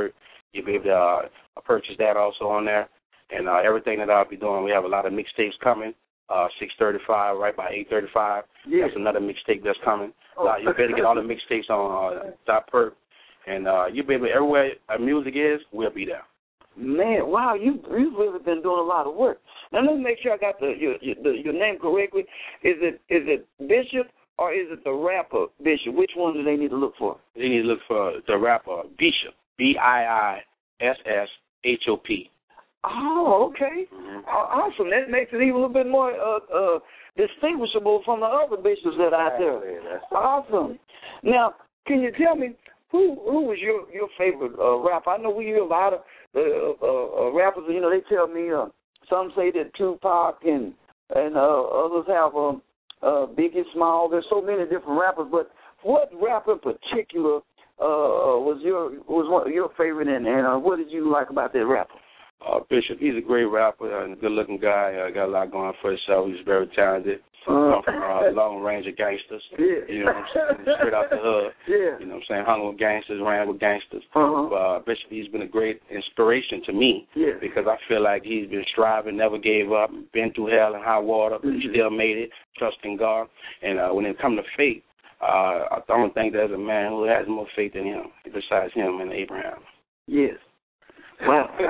You'll be able to uh, purchase that also on there. And uh, everything that I'll be doing, we have a lot of mixtapes coming. Uh, six thirty-five, right by eight thirty-five. Yeah. That's another mixtape that's coming. Oh. Uh, you better get all the mixtapes on uh, Dot Perk. And uh, you'll be able to, everywhere our music is, we'll be there. Man, wow, you, you've really been doing a lot of work. Now, let me make sure I got the your, your, the, your name correctly. Is it is it Bishop or is it the rapper Bishop? Which one do they need to look for? They need to look for the rapper Bishop, B I I S S H O P. Oh, okay. Mm-hmm. Awesome. That makes it even a little bit more uh, uh, distinguishable from the other bishops that are out there. That's awesome. Now, can you tell me who who was your your favorite uh, rapper? I know we hear a lot of uh, uh, uh, rappers. You know, they tell me uh, some say that Tupac and and uh, others have um, uh, Biggie Small. There's so many different rappers, but what rapper in particular uh, was your was one your favorite, and, and uh, what did you like about that rapper? Uh, Bishop, he's a great rapper and a good-looking guy. Uh, got a lot going for himself. He's very talented. Uh, from uh, Long Range of Gangsters. Yeah. You know what I'm saying? Straight out the hood. Yeah. You know what I'm saying? Hung with gangsters, ran with gangsters. Uh-huh. Uh, Bishop, he's been a great inspiration to me. Yeah. Because I feel like he's been striving, never gave up, been through hell and high water, but mm-hmm. he still made it, trusting God. And uh, when it comes to faith, uh, I don't think there's a man who has more faith than him, besides him and Abraham. Yes. Wow. I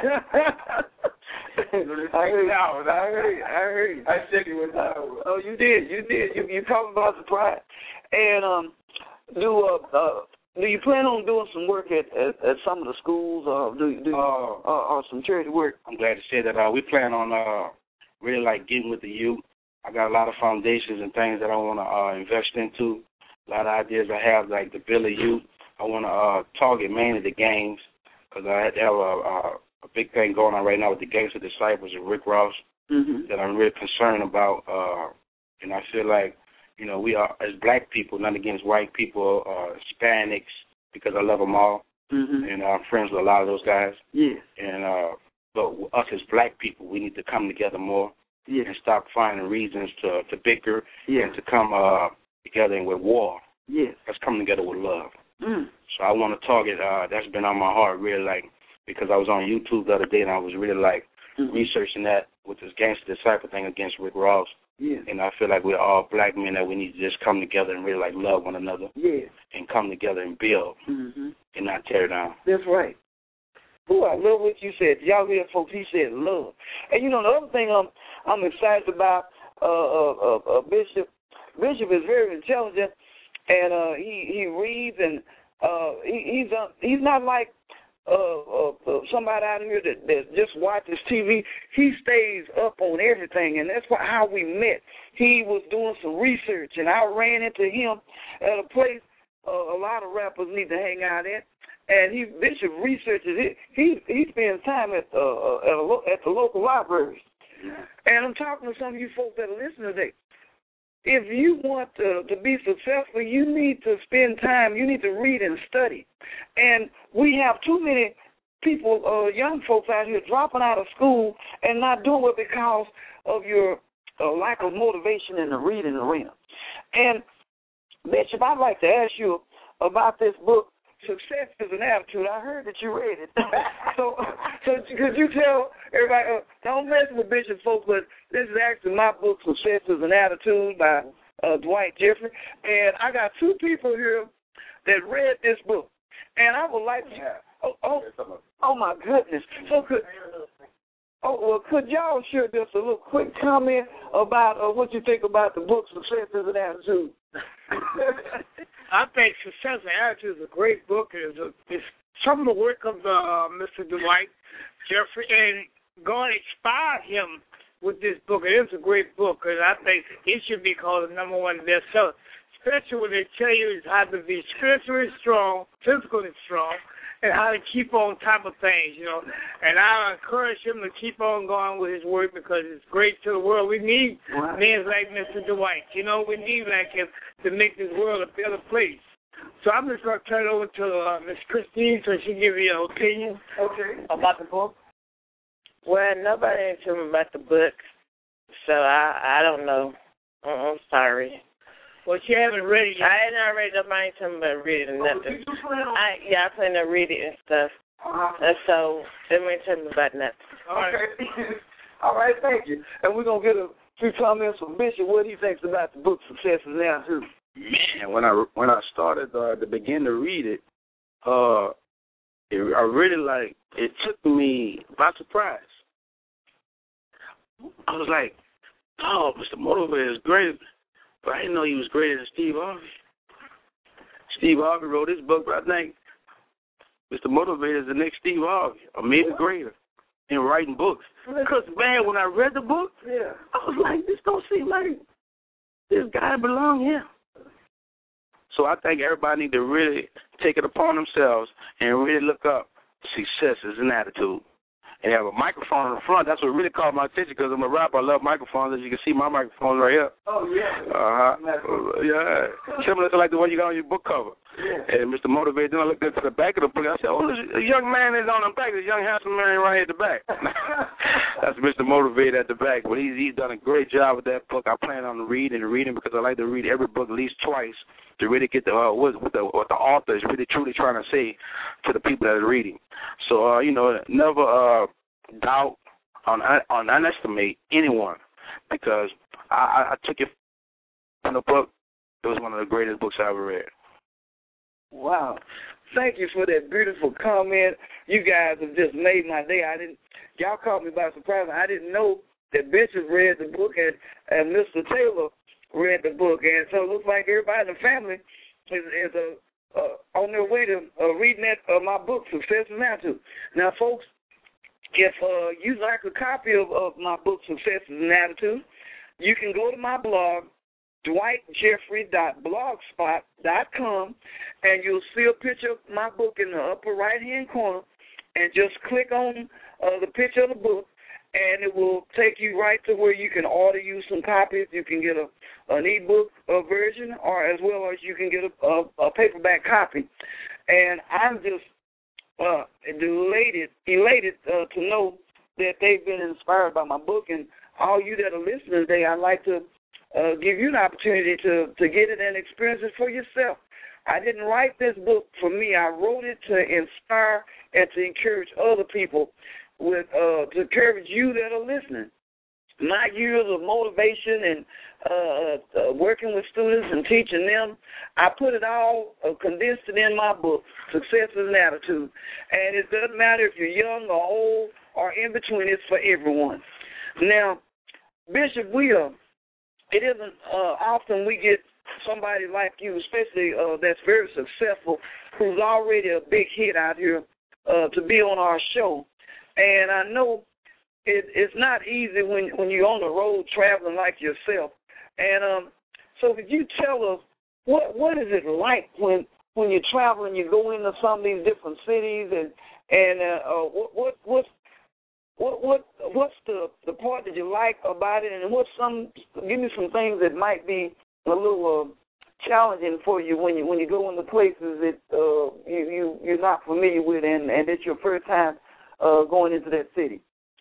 heard you. I heard you. I heard you. I said you was out. Oh, you did. You did. You, you caught me by surprise. And um, do uh, uh, do you plan on doing some work at, at, at some of the schools, or do do uh, uh, or some charity work? I'm glad to say that uh, we plan on uh, really like getting with the youth. I got a lot of foundations and things that I want to uh, invest into. A lot of ideas I have, like the Bill of Youth. I want to uh, target mainly the gangs. Because I have a, a, a big thing going on right now with the Gangster Disciples and Rick Ross mm-hmm. that I'm really concerned about. Uh, and I feel like, you know, we are, as black people, not against white people, uh, Hispanics, because I love them all. Mm-hmm. And I'm friends with a lot of those guys. Yeah. And uh, but us as black people, we need to come together more yeah. and stop finding reasons to, to bicker yeah. and to come uh, together with war. Yes. Let's come together with love. Mm. So I want to target, uh, that's been on my heart really, like, because I was on YouTube the other day and I was really, like, mm-hmm. researching that with this Gangster Disciple thing against Rick Ross. Yeah. And I feel like we're all black men that we need to just come together and really, like, love one another. Yeah. And come together and build mm-hmm. and not tear down. That's right. Boy, I love what you said. Y'all hear, folks, he said love. And, you know, the other thing I'm, I'm excited about, uh, uh, uh, uh, Bishop, Bishop is very intelligent. And uh, he he reads, and uh, he, he's uh, he's not like uh, uh, uh, somebody out here that, that just watches T V. He stays up on everything, and that's why, how we met. He was doing some research, and I ran into him at a place uh, a lot of rappers need to hang out at. And he Bishop researches it. He he spends time at uh, at, a lo- at the local libraries. And I'm talking to some of you folks that are listening today. If you want to, to be successful, you need to spend time. You need to read and study. And we have too many people, uh, young folks out here dropping out of school and not doing it because of your uh, lack of motivation in the reading arena. And, Bishop, I'd like to ask you about this book, Success is an Attitude. I heard that you read it. so, so could you tell everybody, uh, don't mess with Bishop, folks, but this is actually my book, Success is an Attitude by uh, Dwight Jeffrey. And I got two people here that read this book. And I would like to, oh, oh, oh my goodness. So could, oh, well, could y'all share just a little quick comment about uh, what you think about the book, Success is an Attitude? I think Success and Attitude is a great book. It's, a, it's some of the work of the, uh, Mister Dwight Jeffrey, and God inspired him with this book. It is a great book, and I think it should be called the number one bestseller, especially when they tell you how to be spiritually strong, physically strong, and how to keep on top of things, you know. And I encourage him to keep on going with his work because it's great to the world. We need wow. men like Mister Dwight. You know, we need like him to make this world a better place. So I'm just going to turn it over to uh, Miss Christine so she can give you an opinion okay. about the book. Well, nobody ain't told me about the book, so I I don't know. I'm sorry. Well, she haven't read it yet. I ain't not read it up. I ain't talking about reading nothing. Oh, I, yeah, I plan to read it and stuff. Uh-huh. And so, let me tell you about that. All right. All right, thank you. And we're going to get a few comments from Bishop, what he thinks about the book Success Is Now, too. Man, when I when I started uh, to begin to read it, uh, it, I really like it took me by surprise. I was like, "Oh, Mister Motivator is great," but I didn't know he was greater than Steve Harvey. Steve Harvey wrote his book, but I think Mister Motivator is the next Steve Harvey, or maybe greater, in writing books. Because man, when I read the book, yeah, I was like, "This don't seem like this guy belong here." So I think everybody need to really take it upon themselves and really look up success as an attitude. And have a microphone in the front. That's what really caught my attention because I'm a rapper. I love microphones. As you can see, my microphone's right here. Oh, yeah. Uh-huh. Yeah. Similar to like the one you got on your book cover. Yeah. And Mister Motivator, then I looked into the back of the book. I said, oh, this a young man is on the back. This young handsome man right here at the back. That's Mister Motivator at the back. But he's, he's done a great job with that book. I plan on reading and reading because I like to read every book at least twice to really get the uh, what, what the what the author is really truly trying to say to the people that are reading. So uh, you know, never uh, doubt on on underestimate anyone because I, I, I took it from the book. It was one of the greatest books I ever read. Wow. Thank you for that beautiful comment. You guys have just made my day. I didn't y'all caught me by surprise. I didn't know that Bishop read the book and, and Mister Taylor read the book. And so it looks like everybody in the family is, is uh, uh, on their way to uh, reading that, uh, my book, Success Is Now too. Now, folks, if uh, you'd like a copy of, of my book, Success Is an Attitude, you can go to my blog, dwight jeffrey dot blogspot dot com, and you'll see a picture of my book in the upper right-hand corner, and just click on uh, the picture of the book, and it will take you right to where you can order you some copies. You can get a an e-book uh, version, or as well as you can get a, a, a paperback copy. And I'm just uh, elated, elated uh, to know that they've been inspired by my book. And all you that are listening today, I'd like to uh, give you an opportunity to, to get it and experience it for yourself. I didn't write this book for me. I wrote it to inspire and to encourage other people, with uh, to encourage you that are listening. My years of motivation and uh, uh, working with students and teaching them, I put it all, uh, condensed it in my book, Success is an Attitude. And it doesn't matter if you're young or old or in between, it's for everyone. Now, Bishop, we uh, it isn't uh, often we get somebody like you, especially uh, that's very successful, who's already a big hit out here, uh, to be on our show. And I know it, it's not easy when when you're on the road traveling like yourself. And um, so could you tell us what what is it like when when you're traveling, you go into some of these different cities, and and uh, uh, what what what's what what what's the the part that you like about it, and what's some give me some things that might be a little uh, challenging for you when you when you go into places that uh, you you you're not familiar with, and and it's your first time uh, going into that city.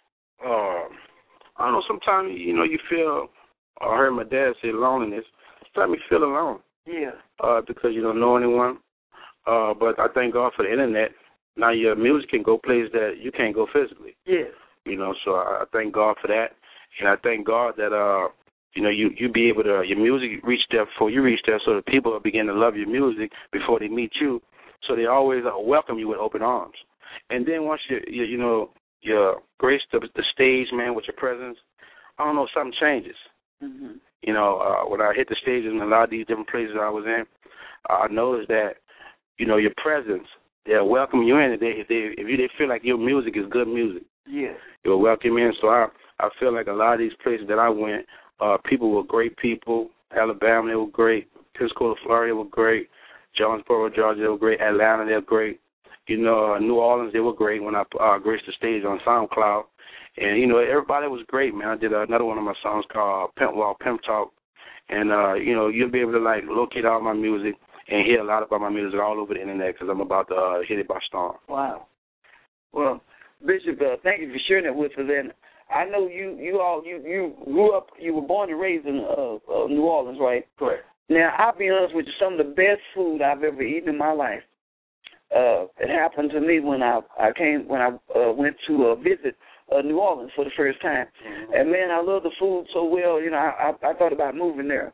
Uh, I don't know. Sometimes you know you feel. I heard my dad say loneliness. Sometimes you feel alone. Yeah. Uh, because you don't know anyone. Uh, but I thank God for the internet. Now your music can go places that you can't go physically. Yes. You know, so I, I thank God for that, and I thank God that uh, you know, you you be able to your music reach there before you reach there, so that people will begin to love your music before they meet you. So they always uh, welcome you with open arms. And then once you you, you know you grace the, the stage, man, with your presence, I don't know, something changes. Mm-hmm. You know, uh, when I hit the stages in a lot of these different places I was in, uh, I noticed that, you know, your presence, they'll welcome you in. If they, if they, if you, they feel like your music is good music, yes, you'll welcome in. So I, I feel like a lot of these places that I went, uh, people were great people. Alabama, they were great. Pensacola, Florida, they were great. Jonesboro, Georgia, they were great. Atlanta, they were great. You know, uh, New Orleans, they were great when I uh, graced the stage on SoundCloud. And, you know, everybody was great, man. I did another one of my songs called Pimp Walk, Pimp Talk. And, uh, you know, you'll be able to, like, locate all my music and hear a lot about my music all over the internet because I'm about to uh, hit it by storm. Wow. Well, Bishop, uh, thank you for sharing that with us. And I know you, you all, you, you grew up, you were born and raised in uh, uh, New Orleans, right? Correct. Now, I'll be honest with you, some of the best food I've ever eaten in my life uh, it happened to me when I I came when I uh, went to uh, visit uh, New Orleans for the first time, mm-hmm. and man, I love the food so well. You know, I I, I thought about moving there.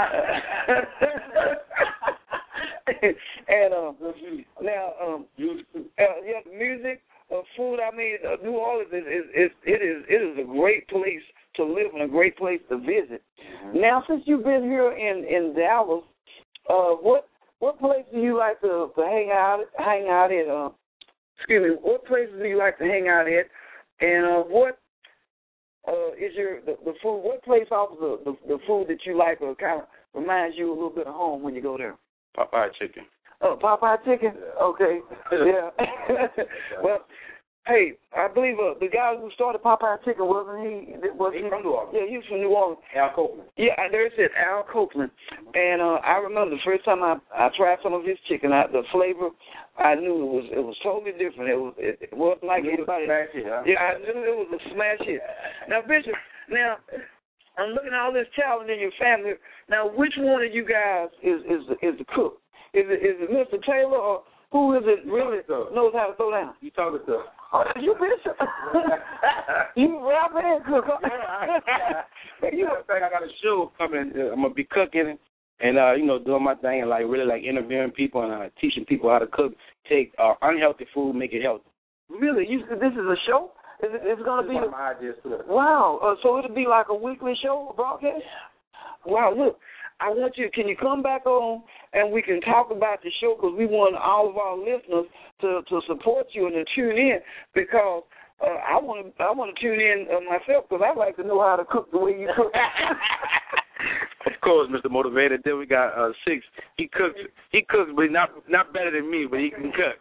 And um, now, um, uh, yeah, the music, uh, food. I mean, uh, New Orleans is, is, is it is it is a great place to live and a great place to visit. Mm-hmm. Now, since you've been here in, in Dallas, uh, what what place do you like to, to hang out hang out at? Uh, excuse me, what places do you like to hang out at? And uh, what uh, is your the, the food? What place offers the, the the food that you like, or kind of reminds you a little bit of home when you go there? Popeye chicken. Oh, Popeye chicken? Okay. Yeah. Well, hey, I believe uh, the guy who started Popeye chicken, wasn't he? Was He's he from New Orleans. Yeah, he was from New Orleans. Al Copeland. Yeah, there it said Al Copeland. And uh, I remember the first time I, I tried some of his chicken, I, the flavor, I knew it was it was totally different. It was it, it wasn't like it anybody. Was a smash hit, huh? Yeah, I knew it was a smash hit. Now, Bishop, now I'm looking at all this talent in your family. Now, which one of you guys is is is the cook? Is it is it Mister Taylor, or who is it really knows how to throw down? You talking to? Oh, you Bishop. You rap and cook. You know, I got a show coming. I'm gonna be cooking and uh, you know, doing my thing and like really like interviewing people and uh, teaching people how to cook. Take uh, unhealthy food, make it healthy. Really? You this is a show? Is it, it's gonna be one of my ideas too. Wow. Uh, so it'll be like a weekly show, a broadcast? Wow. Look, I want you. Can you come back on and we can talk about the show, because we want all of our listeners to, to support you and to tune in, because uh, I want to I want to tune in uh, myself, because I like to know how to cook the way you cook. Of course, Mister Motivator. Then we got uh, Six. He cooks. He cooks, but not not better than me, but he can cook.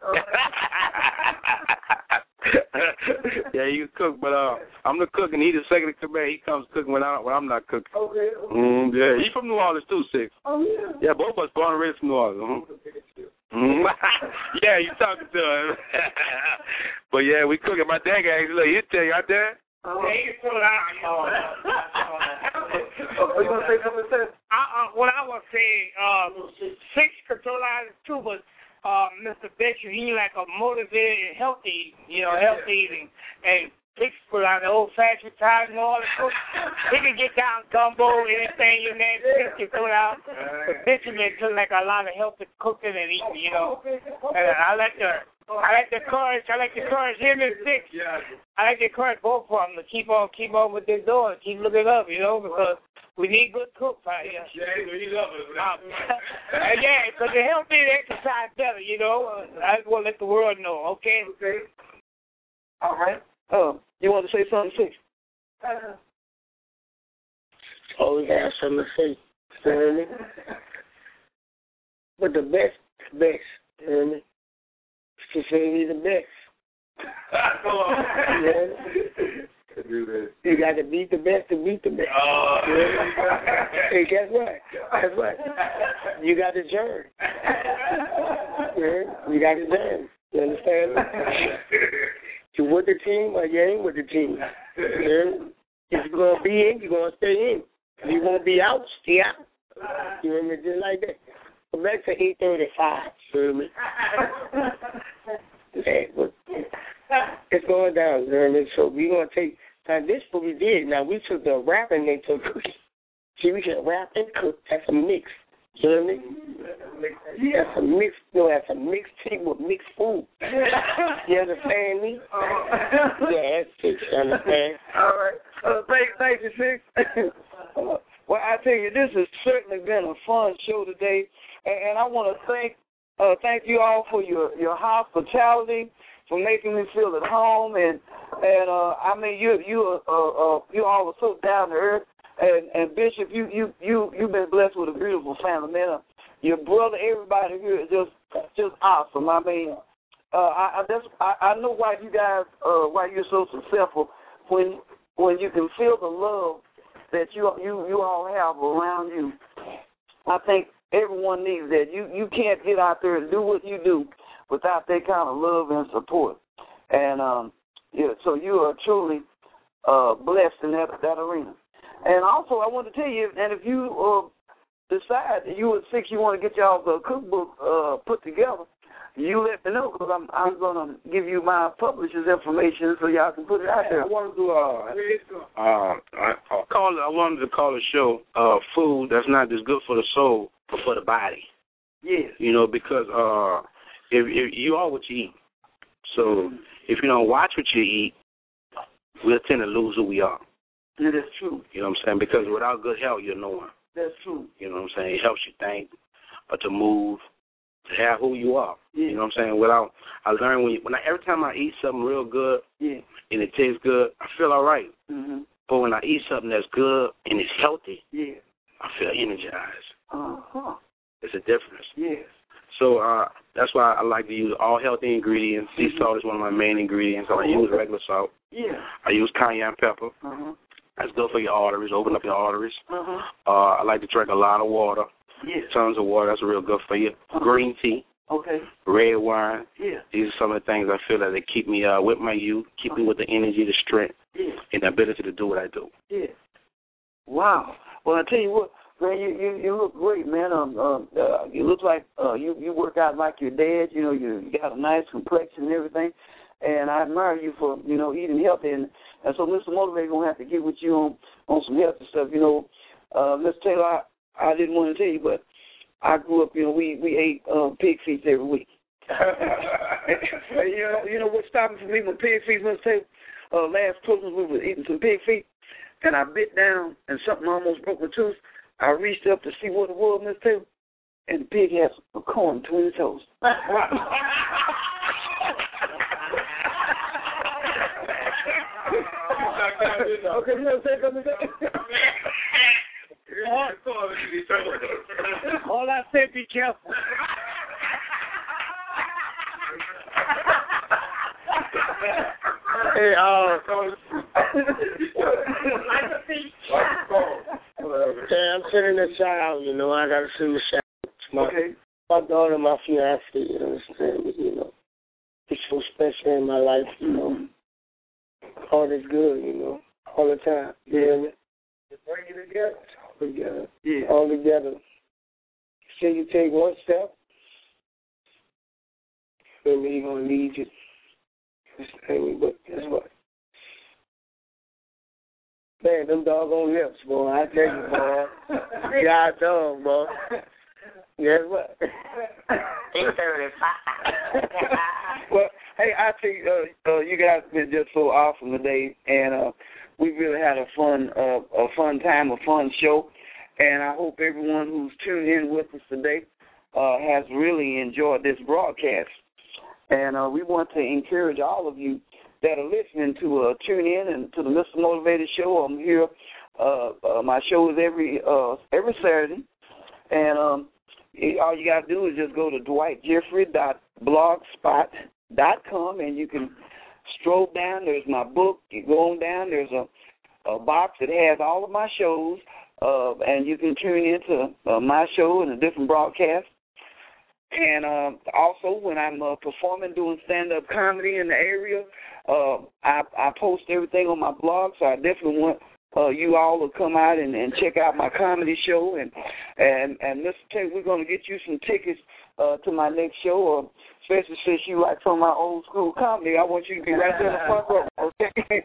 Yeah, he can cook, but uh, I'm the cook, and he's the second in command. He comes cooking when, I, when I'm not cooking. Okay. Mm, yeah, he's from New Orleans too, Six. Oh yeah. Yeah, both of us born and raised from New Orleans. Mm-hmm. Yeah, you talking to him. But yeah, we cooking. My dad got look. He'll tell you out there. Oh, yeah, you can pull it out. Oh, you want to say something, Seth? Uh, uh, what I was saying, uh, Six control too, but uh, Mister Betcher, he like a motivated and healthy, you know, healthy eating. And Six put on the old-fashioned time and all that stuff. He can get down gumbo, anything you name, Six can throw it out. But Betcher been doing like a lot of healthy cooking and eating, you know. And I like the... I like the courage. I like the courage. Him and Six. Yeah. I like the courage both of them to keep on, keep on with their doing, keep looking up, you know, because we need good cooks out here. Yeah, we love it. Um, yeah, because it helps me to exercise better, you know. I just want to let the world know, okay? Okay. All right. Um, you want to say something, Six? Uh, always have something to say. You know what I mean? But the best, the best. You know what I mean? To say he's the best. Come on. Yeah. You got to beat the best to beat the best. Oh. Yeah. Hey, guess what? Guess what? You got the germ. Yeah. You got the germ. You understand? You with the team or you ain't with the team. Yeah. If you're going to be in, you're going to stay in. If you want to be out, stay out. You know what I mean? Just like that. Come back to eight thirty-five. You know what I mean? Hey, look, it's going down, you know what I mean? So we're going to take, now this is what we did. Now we took the rap and they took cooking. See, we can rap and cook. That's a mix. You know what I mean? That's a mix, you know, that's a mixed team with mixed food. You understand me? Yeah, that's Six, you understand? All right. Uh, thank, thank you, Six. Well, I tell you, this has certainly been a fun show today, and, and I want to thank uh, thank you all for your, your hospitality, for making me feel at home, and and uh, I mean you you uh, uh, you all are so down to earth, and, and Bishop, you you you you've been blessed with a beautiful family, man. Uh, your brother, everybody here is just just awesome. I mean, uh, I I, that's, I I know why you guys uh, why you're so successful when when you can feel the love that you you you all have around you. I think everyone needs that. You you can't get out there and do what you do without that kind of love and support. And um, yeah, so you are truly uh, blessed in that that arena. And also, I want to tell you, and if you uh, decide that you at Six, you want to get y'all the cookbook uh, put together, you let me know because I'm I'm gonna give you my publisher's information so y'all can put it out there. I want to do uh, uh, I, I call it. I wanted to call the show uh, "Food That's Not Just Good for the Soul, but for the Body." Yes. You know, because uh, if, if you are what you eat, so mm-hmm. if you don't watch what you eat, we'll tend to lose who we are. Yeah, that's true. You know what I'm saying? Because without good health, you're no one. That's true. You know what I'm saying? It helps you think, or to move, to have who you are. Yeah. You know what I'm saying? Without, I learned when, you, when I, every time I eat something real good, yeah. and it tastes good, I feel all right. Mm-hmm. But when I eat something that's good and it's healthy, yeah. I feel energized. Uh-huh. It's a difference. Yes. So uh, that's why I like to use all healthy ingredients. Sea mm-hmm. salt is one of my main ingredients. So I use regular salt. Yeah. I use cayenne pepper. Uh-huh. That's good for your arteries, open up your arteries. Uh-huh. Uh, I like to drink a lot of water. Yes. Tons of water. That's real good for you. Uh-huh. Green tea. Okay. Red wine. Yeah. These are some of the things I feel that they keep me uh, with my youth, keep uh-huh. me with the energy, the strength, yeah. and the ability to do what I do. Yeah. Wow. Well, I tell you what, man, you you, you look great, man. Um, um uh, you look like uh, you you work out like your dad. You know, you, you got a nice complexion and everything. And I admire you for, you know, eating healthy. And, and so Mister Motivator going to have to get with you on, on some healthy stuff. You know, uh, Mister Taylor, I, I didn't want to tell you, but I grew up, you know, we, we ate uh, pig feet every week. you know, you know what stopped me from eating pig feet, Mister Taylor? Uh, last Christmas we were eating some pig feet, and I bit down, and something almost broke my tooth. I reached up to see what it was, Mister Taylor, and the pig had a corn between its toes. Okay, you know what I'm saying? All I said, be careful. Hey, uh, hey, I'm sending a shout out, you know, I got to send a shout out to my, okay. my daughter, my fiance, you understand, you know. It's so special in my life, you know. All is good, you know, all the time. Yeah. Just bring it together. All together. Yeah. All together. So you take one step, and then you're going to lead you. But guess what? Man, them doggone lips, boy. I tell you, boy. God dog, boy. Guess what? eight thirty-five. Well, hey, I think uh, uh, you guys have been just so awesome today, and uh, we really had a fun, uh, a fun time, a fun show, and I hope everyone who's tuned in with us today uh, has really enjoyed this broadcast. And uh, we want to encourage all of you that are listening to uh, tune in and to the Mister Motivated Show. I'm here. Uh, uh, my show is every uh, every Saturday, and um, all you got to do is just go to dwight jeffrey dot blogspot dot com, and you can stroll down. There's my book. You go on down. There's a, a box that has all of my shows, uh, and you can tune into uh, my show and a different broadcast. And uh, also, when I'm uh, performing, doing stand-up comedy in the area, uh, I, I post everything on my blog, so I definitely want uh, you all to come out and, and check out my comedy show. And, and, and Mister Taylor, we're going to get you some tickets uh, to my next show, uh, especially since you like some of my old-school comedy. I want you to be right there in the front row, okay?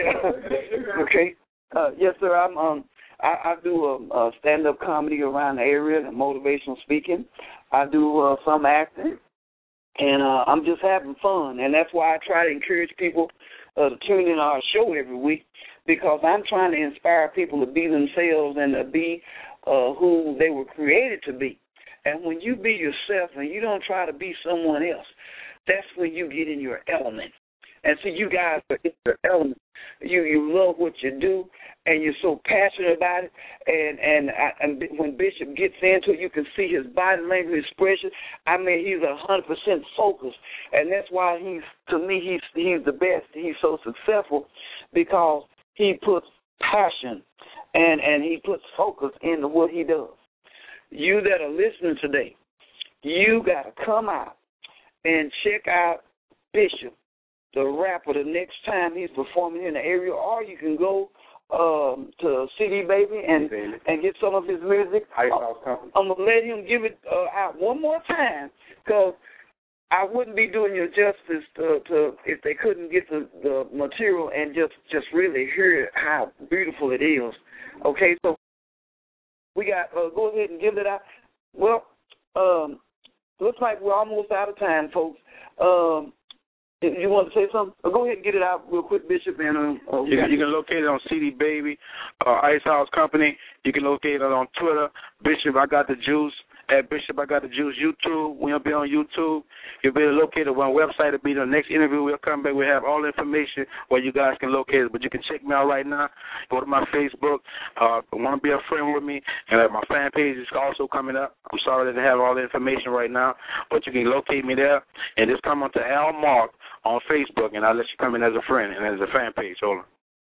Okay. Uh, yes, sir, I'm... Um, I, I do a, a stand-up comedy around the area and motivational speaking. I do uh, some acting, and uh, I'm just having fun. And that's why I try to encourage people uh, to tune in our show every week, because I'm trying to inspire people to be themselves and to be uh, who they were created to be. And when you be yourself and you don't try to be someone else, that's when you get in your element. And so you guys are in your element. You you love what you do, and you're so passionate about it. And and, I, and when Bishop gets into it, you can see his body language expression. I mean, he's a hundred percent focused, and that's why he's to me he's he's the best. He's so successful because he puts passion and and he puts focus into what he does. You that are listening today, you got to come out and check out Bishop, the rapper, the next time he's performing in the area, or you can go um, to C D Baby and Baby. and get some of his music. Ice House Company. I'm going to let him give it uh, out one more time, because I wouldn't be doing you justice to, to if they couldn't get the, the material and just, just really hear how beautiful it is. Okay, so we got, uh, go ahead and give it out. Well, um, looks like we're almost out of time, folks. Um, you want to say something? Or go ahead and get it out real quick, Bishop. And um, uh, you, can, you can locate it on C D Baby, uh, Ice House Company. You can locate it on Twitter, Bishop I Got the Juice. At Bishop I Got the Juice YouTube. We'll be on YouTube. You'll be located on one website. It'll be the next interview. We'll come back. We'll have all the information where you guys can locate it. But you can check me out right now. Go to my Facebook. Uh, want to be a friend with me. And uh, my fan page is also coming up. I'm sorry that I have all the information right now. But you can locate me there. And just come on to Al Mark on Facebook. And I'll let you come in as a friend and as a fan page. Hold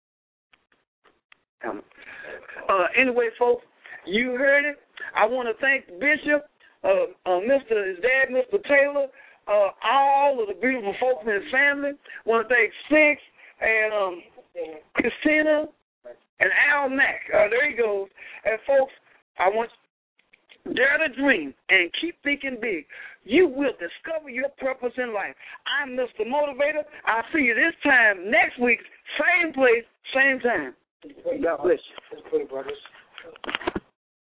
on. Uh, anyway, folks, you heard it. I want to thank Bishop, uh, uh, Mister his dad, Mister Taylor, uh, all of the beautiful folks in his family. I want to thank Six and um, Christina and Al Mack. Uh, there he goes. And folks, I want you to dare to dream and keep thinking big. You will discover your purpose in life. I'm Mister Motivator. I'll see you this time next week, same place, same time. God bless you.